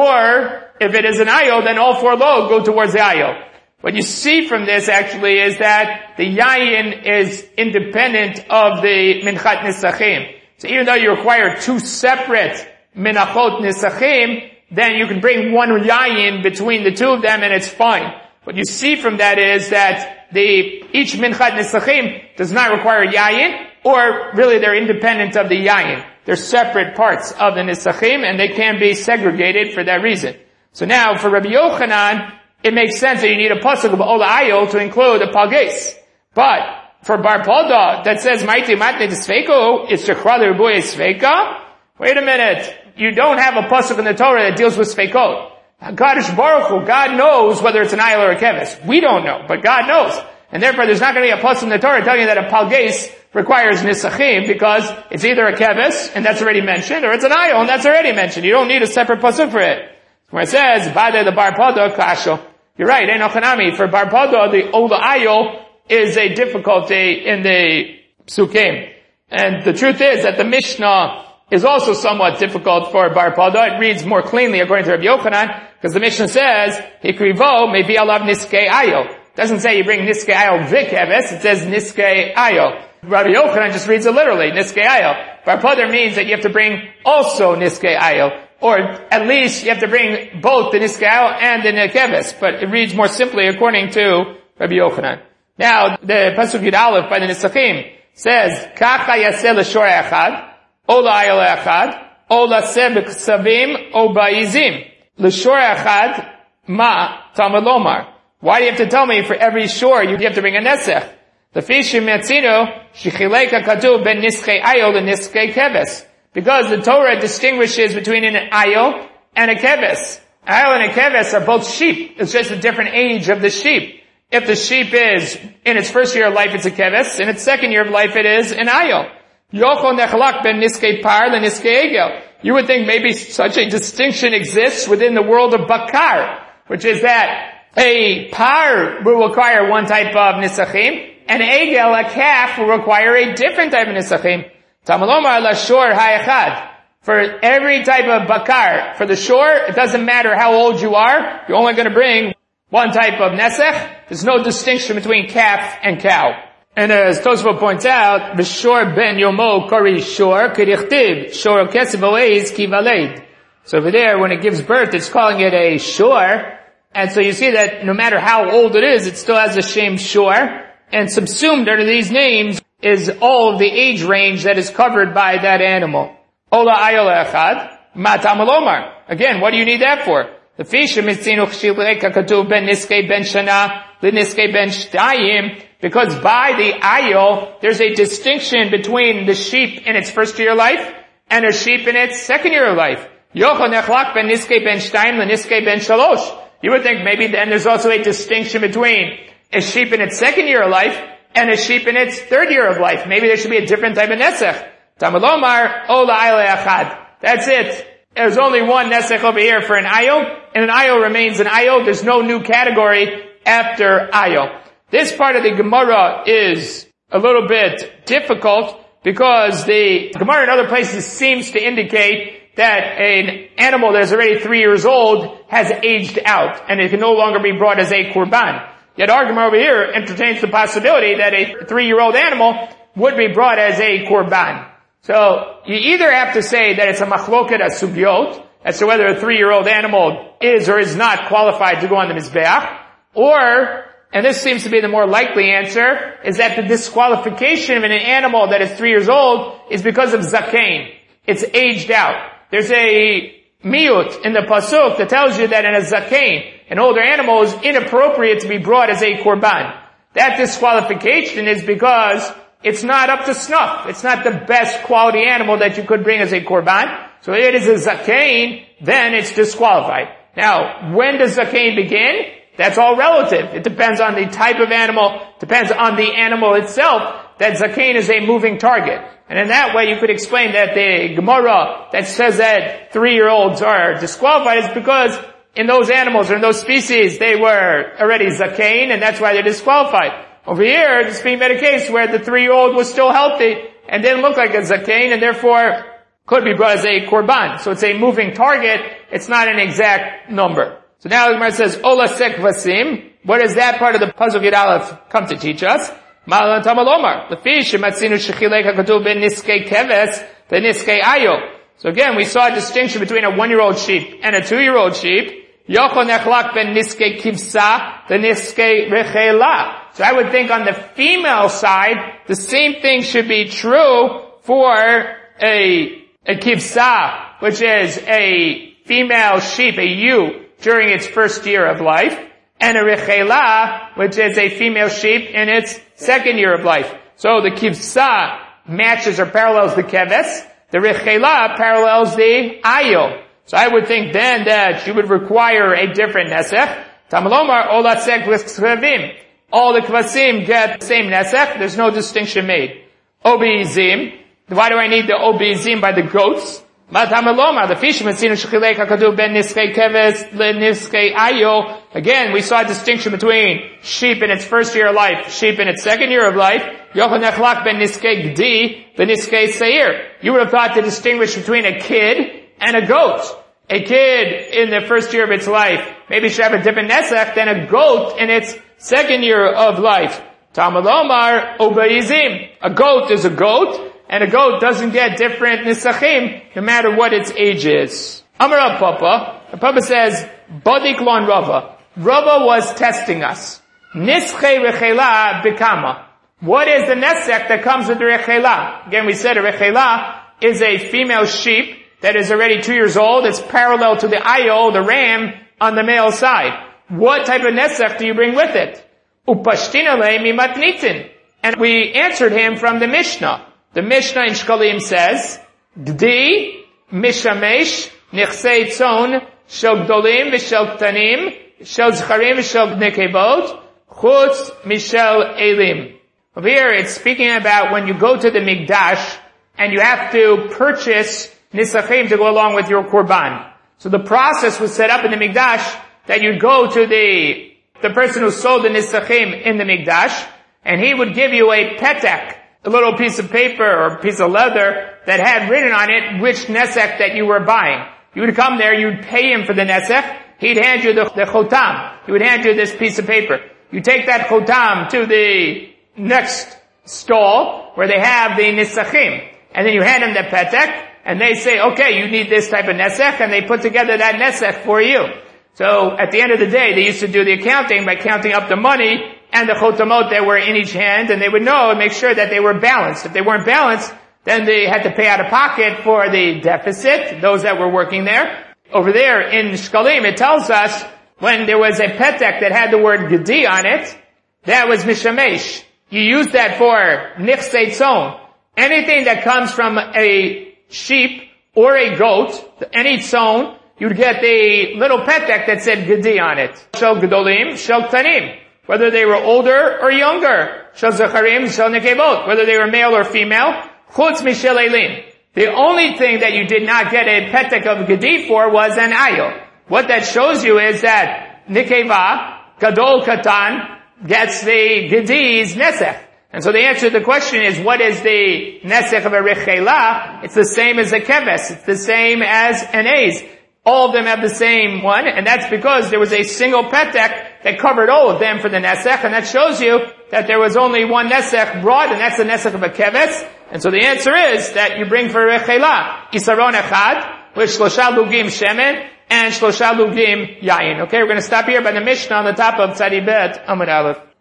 Or, if it is an ayil, then all four log go towards the ayil. What you see from this actually is that the yayin is independent of the minchat nisachim. So even though you require two separate minachot nisachim, then you can bring one yayin between the two of them and it's fine. What you see from that is that the, each minchat nisachim does not require yayin, or really they're independent of the yayin. They're separate parts of the nisachim and they can be segregated for that reason. So now for Rabbi Yochanan, it makes sense that you need a pasuk of ola ayil to include a palges. But for Bar Poda, that says, Maiti matne desveiko, it's shechra l'ribuye sveika. Wait a minute. You don't have a pasuk in the Torah that deals with sveikot. Kadosh Baruch Hu, God knows whether it's an ayil or a keves. We don't know, but God knows. And therefore there's not going to be a pasuk in the Torah telling you that a palges requires nisachim, because it's either a keves, and that's already mentioned, or it's an ayil, and that's already mentioned. You don't need a separate pasuk for it. Where it says, Bade the Bar Poda, kasho. You're right, Enochanami. For Bar Poda, the ola ayil is a difficulty in the psukim. And the truth is that the Mishnah is also somewhat difficult for Bar Poda. It reads more cleanly according to Rabbi Yochanan, because the Mishnah says, Hikrivo maybe alav niskei ayil. It doesn't say you bring niskei ayil v'keves, it says niskei ayil. Rabbi Yochanan just reads it literally, niskei ayil. Bar Poda means that you have to bring also niskei ayil. Or at least you have to bring both the niskei ayil and the keves. But it reads more simply according to Rabbi Yochanan. Now, the Pasuk Yud Aleph by the Nisachim says, Kacha yaseh l'shor echad, o la'ayil echad, o la'seh b'ksavim, o ba'izim. L'shor echad, ma, Talmud lomar. Why do you have to tell me for every shore you have to bring a nesech? L'fishim metzino, shechilek ha'katuv ben niskei ayil and niskei keves. Because the Torah distinguishes between an ayil and a keves. Ayil and a keves are both sheep. It's just a different age of the sheep. If the sheep is, in its first year of life, it's a keves. In its second year of life, it is an ayil. Yochol nechalak ben niskei par le niskei egel. You would think maybe such a distinction exists within the world of bakar, which is that a par will require one type of nisachim, and egel, a calf, will require a different type of nisachim. Tamalomar lashor ha'echad. For every type of bakar, for the shore, it doesn't matter how old you are, you're only going to bring one type of nesech. There's no distinction between calf and cow. And as Tosfot points out, v'shor ben yomo kori shor k'dichtiv shor kesef oez ki valed. So over there, when it gives birth, it's calling it a shor. And so you see that no matter how old it is, it still has the same shor. And subsumed under these names is all of the age range that is covered by that animal. Ola ayol echad, matamalomar. Again, what do you need that for? The fishim mitzinu chshileka katuv ben niskei ben shana, l'niskei ben shtayim, because by the ayol, there's a distinction between the sheep in its first year of life and a sheep in its second year of life. Yochel nechlak ben niskei ben shtayim, l'niskei ben shalosh. You would think maybe then there's also a distinction between a sheep in its second year of life and a sheep in its third year of life. Maybe there should be a different type of nesech. Tamalomar, ola ayol echad. That's it. There's only one nesech over here for an ayol, and an ayol remains an ayol. There's no new category after ayol. This part of the Gemara is a little bit difficult because the Gemara in other places seems to indicate that an animal that is already three years old has aged out, and it can no longer be brought as a kurban. Yet our Gemara over here entertains the possibility that a three-year-old animal would be brought as a kurban. So you either have to say that it's a machloket asugyot, as to whether a three-year-old animal is or is not qualified to go on the mizbeach, or, and this seems to be the more likely answer, is that the disqualification of an animal that is three years old is because of zakein. It's aged out. There's a miut in the pasuk that tells you that in a zakein, an older animal is inappropriate to be brought as a korban. That disqualification is because it's not up to snuff. It's not the best quality animal that you could bring as a korban. So if it is a zakein, then it's disqualified. Now, when does zakein begin? That's all relative. It depends on the type of animal, depends on the animal itself, that zakein is a moving target. And in that way you could explain that the Gemara that says that three-year-olds are disqualified is because in those animals or in those species they were already zakein and that's why they're disqualified. Over here, it's being made a case where the three-year-old was still healthy and didn't look like a zakein and therefore could be brought as a korban. So it's a moving target, it's not an exact number. So now the Gemara says, Ola sek vasim. What does that part of the Pasuk Yud Aleph come to teach us? Malan tamalomar. The fish, matzinu shechilek hakatuv ben niskei keves, the niskei ayo. So again, we saw a distinction between a one-year-old sheep and a two-year-old sheep. Yochon nechlak ben niskei kivsa, the niskei rechela. So I would think on the female side, the same thing should be true for a, a kivsa, which is a female sheep, a ewe, during its first year of life, and a rechela, which is a female sheep in its second year of life. So the kivsa matches or parallels the keves, the rechela parallels the ayo. So I would think then that you would require a different nesech. Tamalomar olasek v'skravim. All the kvasim get the same nesech, there's no distinction made. Obizim. Why do I need the obizim by the goats? The fish, again, we saw a distinction between sheep in its first year of life, sheep in its second year of life. You would have thought to distinguish between a kid and a goat. A kid in the first year of its life maybe should have a different nesech than a goat in its second year of life. Tamalomar obayizim. A goat is a goat. And a goat doesn't get different nisachim no matter what its age is. Amar Rav Papa, the Papa says, Badik lon Rava. Rava was testing us. Nischei rechela bikama. What is the nesek that comes with the rechela? Again, we said a rechela is a female sheep that is already two years old. It's parallel to the ayo, the ram, on the male side. What type of nesek do you bring with it? Upashtinale mimatnitin. And we answered him from the Mishnah. The Mishnah in Shkalim says, Gdi, Mishamesh, Nichsei Tzon, Shel Gdolim, V'Shel Ktanim, Shel Zcharim, V'Shel Nekevot, Chutz, Mishel Elim. Over here, it's speaking about when you go to the Mikdash, and you have to purchase Nisachim to go along with your Korban. So the process was set up in the Mikdash, that you'd go to the, the person who sold the Nisachim in the Mikdash, and he would give you a petek, a little piece of paper or piece of leather that had written on it which nesek that you were buying. You would come there, you'd pay him for the nesek, he'd hand you the, the chotam. He would hand you this piece of paper. You take that chotam to the next stall where they have the nisachim, and then you hand them the petek, and they say, okay, you need this type of nesek, and they put together that nesek for you. So at the end of the day, they used to do the accounting by counting up the money and the chotamot that were in each hand, and they would know and make sure that they were balanced. If they weren't balanced, then they had to pay out of pocket for the deficit, those that were working there. Over there in Shkalim, it tells us when there was a petek that had the word Gedi on it, that was Mishamesh. You use that for Nichsei Tzon. Anything that comes from a sheep or a goat, any tzon, you'd get the little petek that said Gedi on it. Shel Gedolim, Shel Ktanim. Whether they were older or younger. Shel Zacharim, Shel Nekevot. Whether they were male or female. Chutz Mishel Elim. The only thing that you did not get a petek of Gedi for was an ayo. What that shows you is that Nikeva, Gadol Katan, gets the Gedi's nesech. And so the answer to the question is, what is the nesech of a Rechela? It's the same as a Keves. It's the same as an A's. All of them have the same one, and that's because there was a single petek that covered all of them for the nesech, and that shows you that there was only one nesech brought, and that's the nesech of a keves, And so the answer is that you bring for Rechela, Isaron Echad, with Shlosha Lugim Shemen, and Shlosha Lugim Yain. Okay, we're going to stop here by the Mishnah on the top of Tzadi Bet Amud Aleph.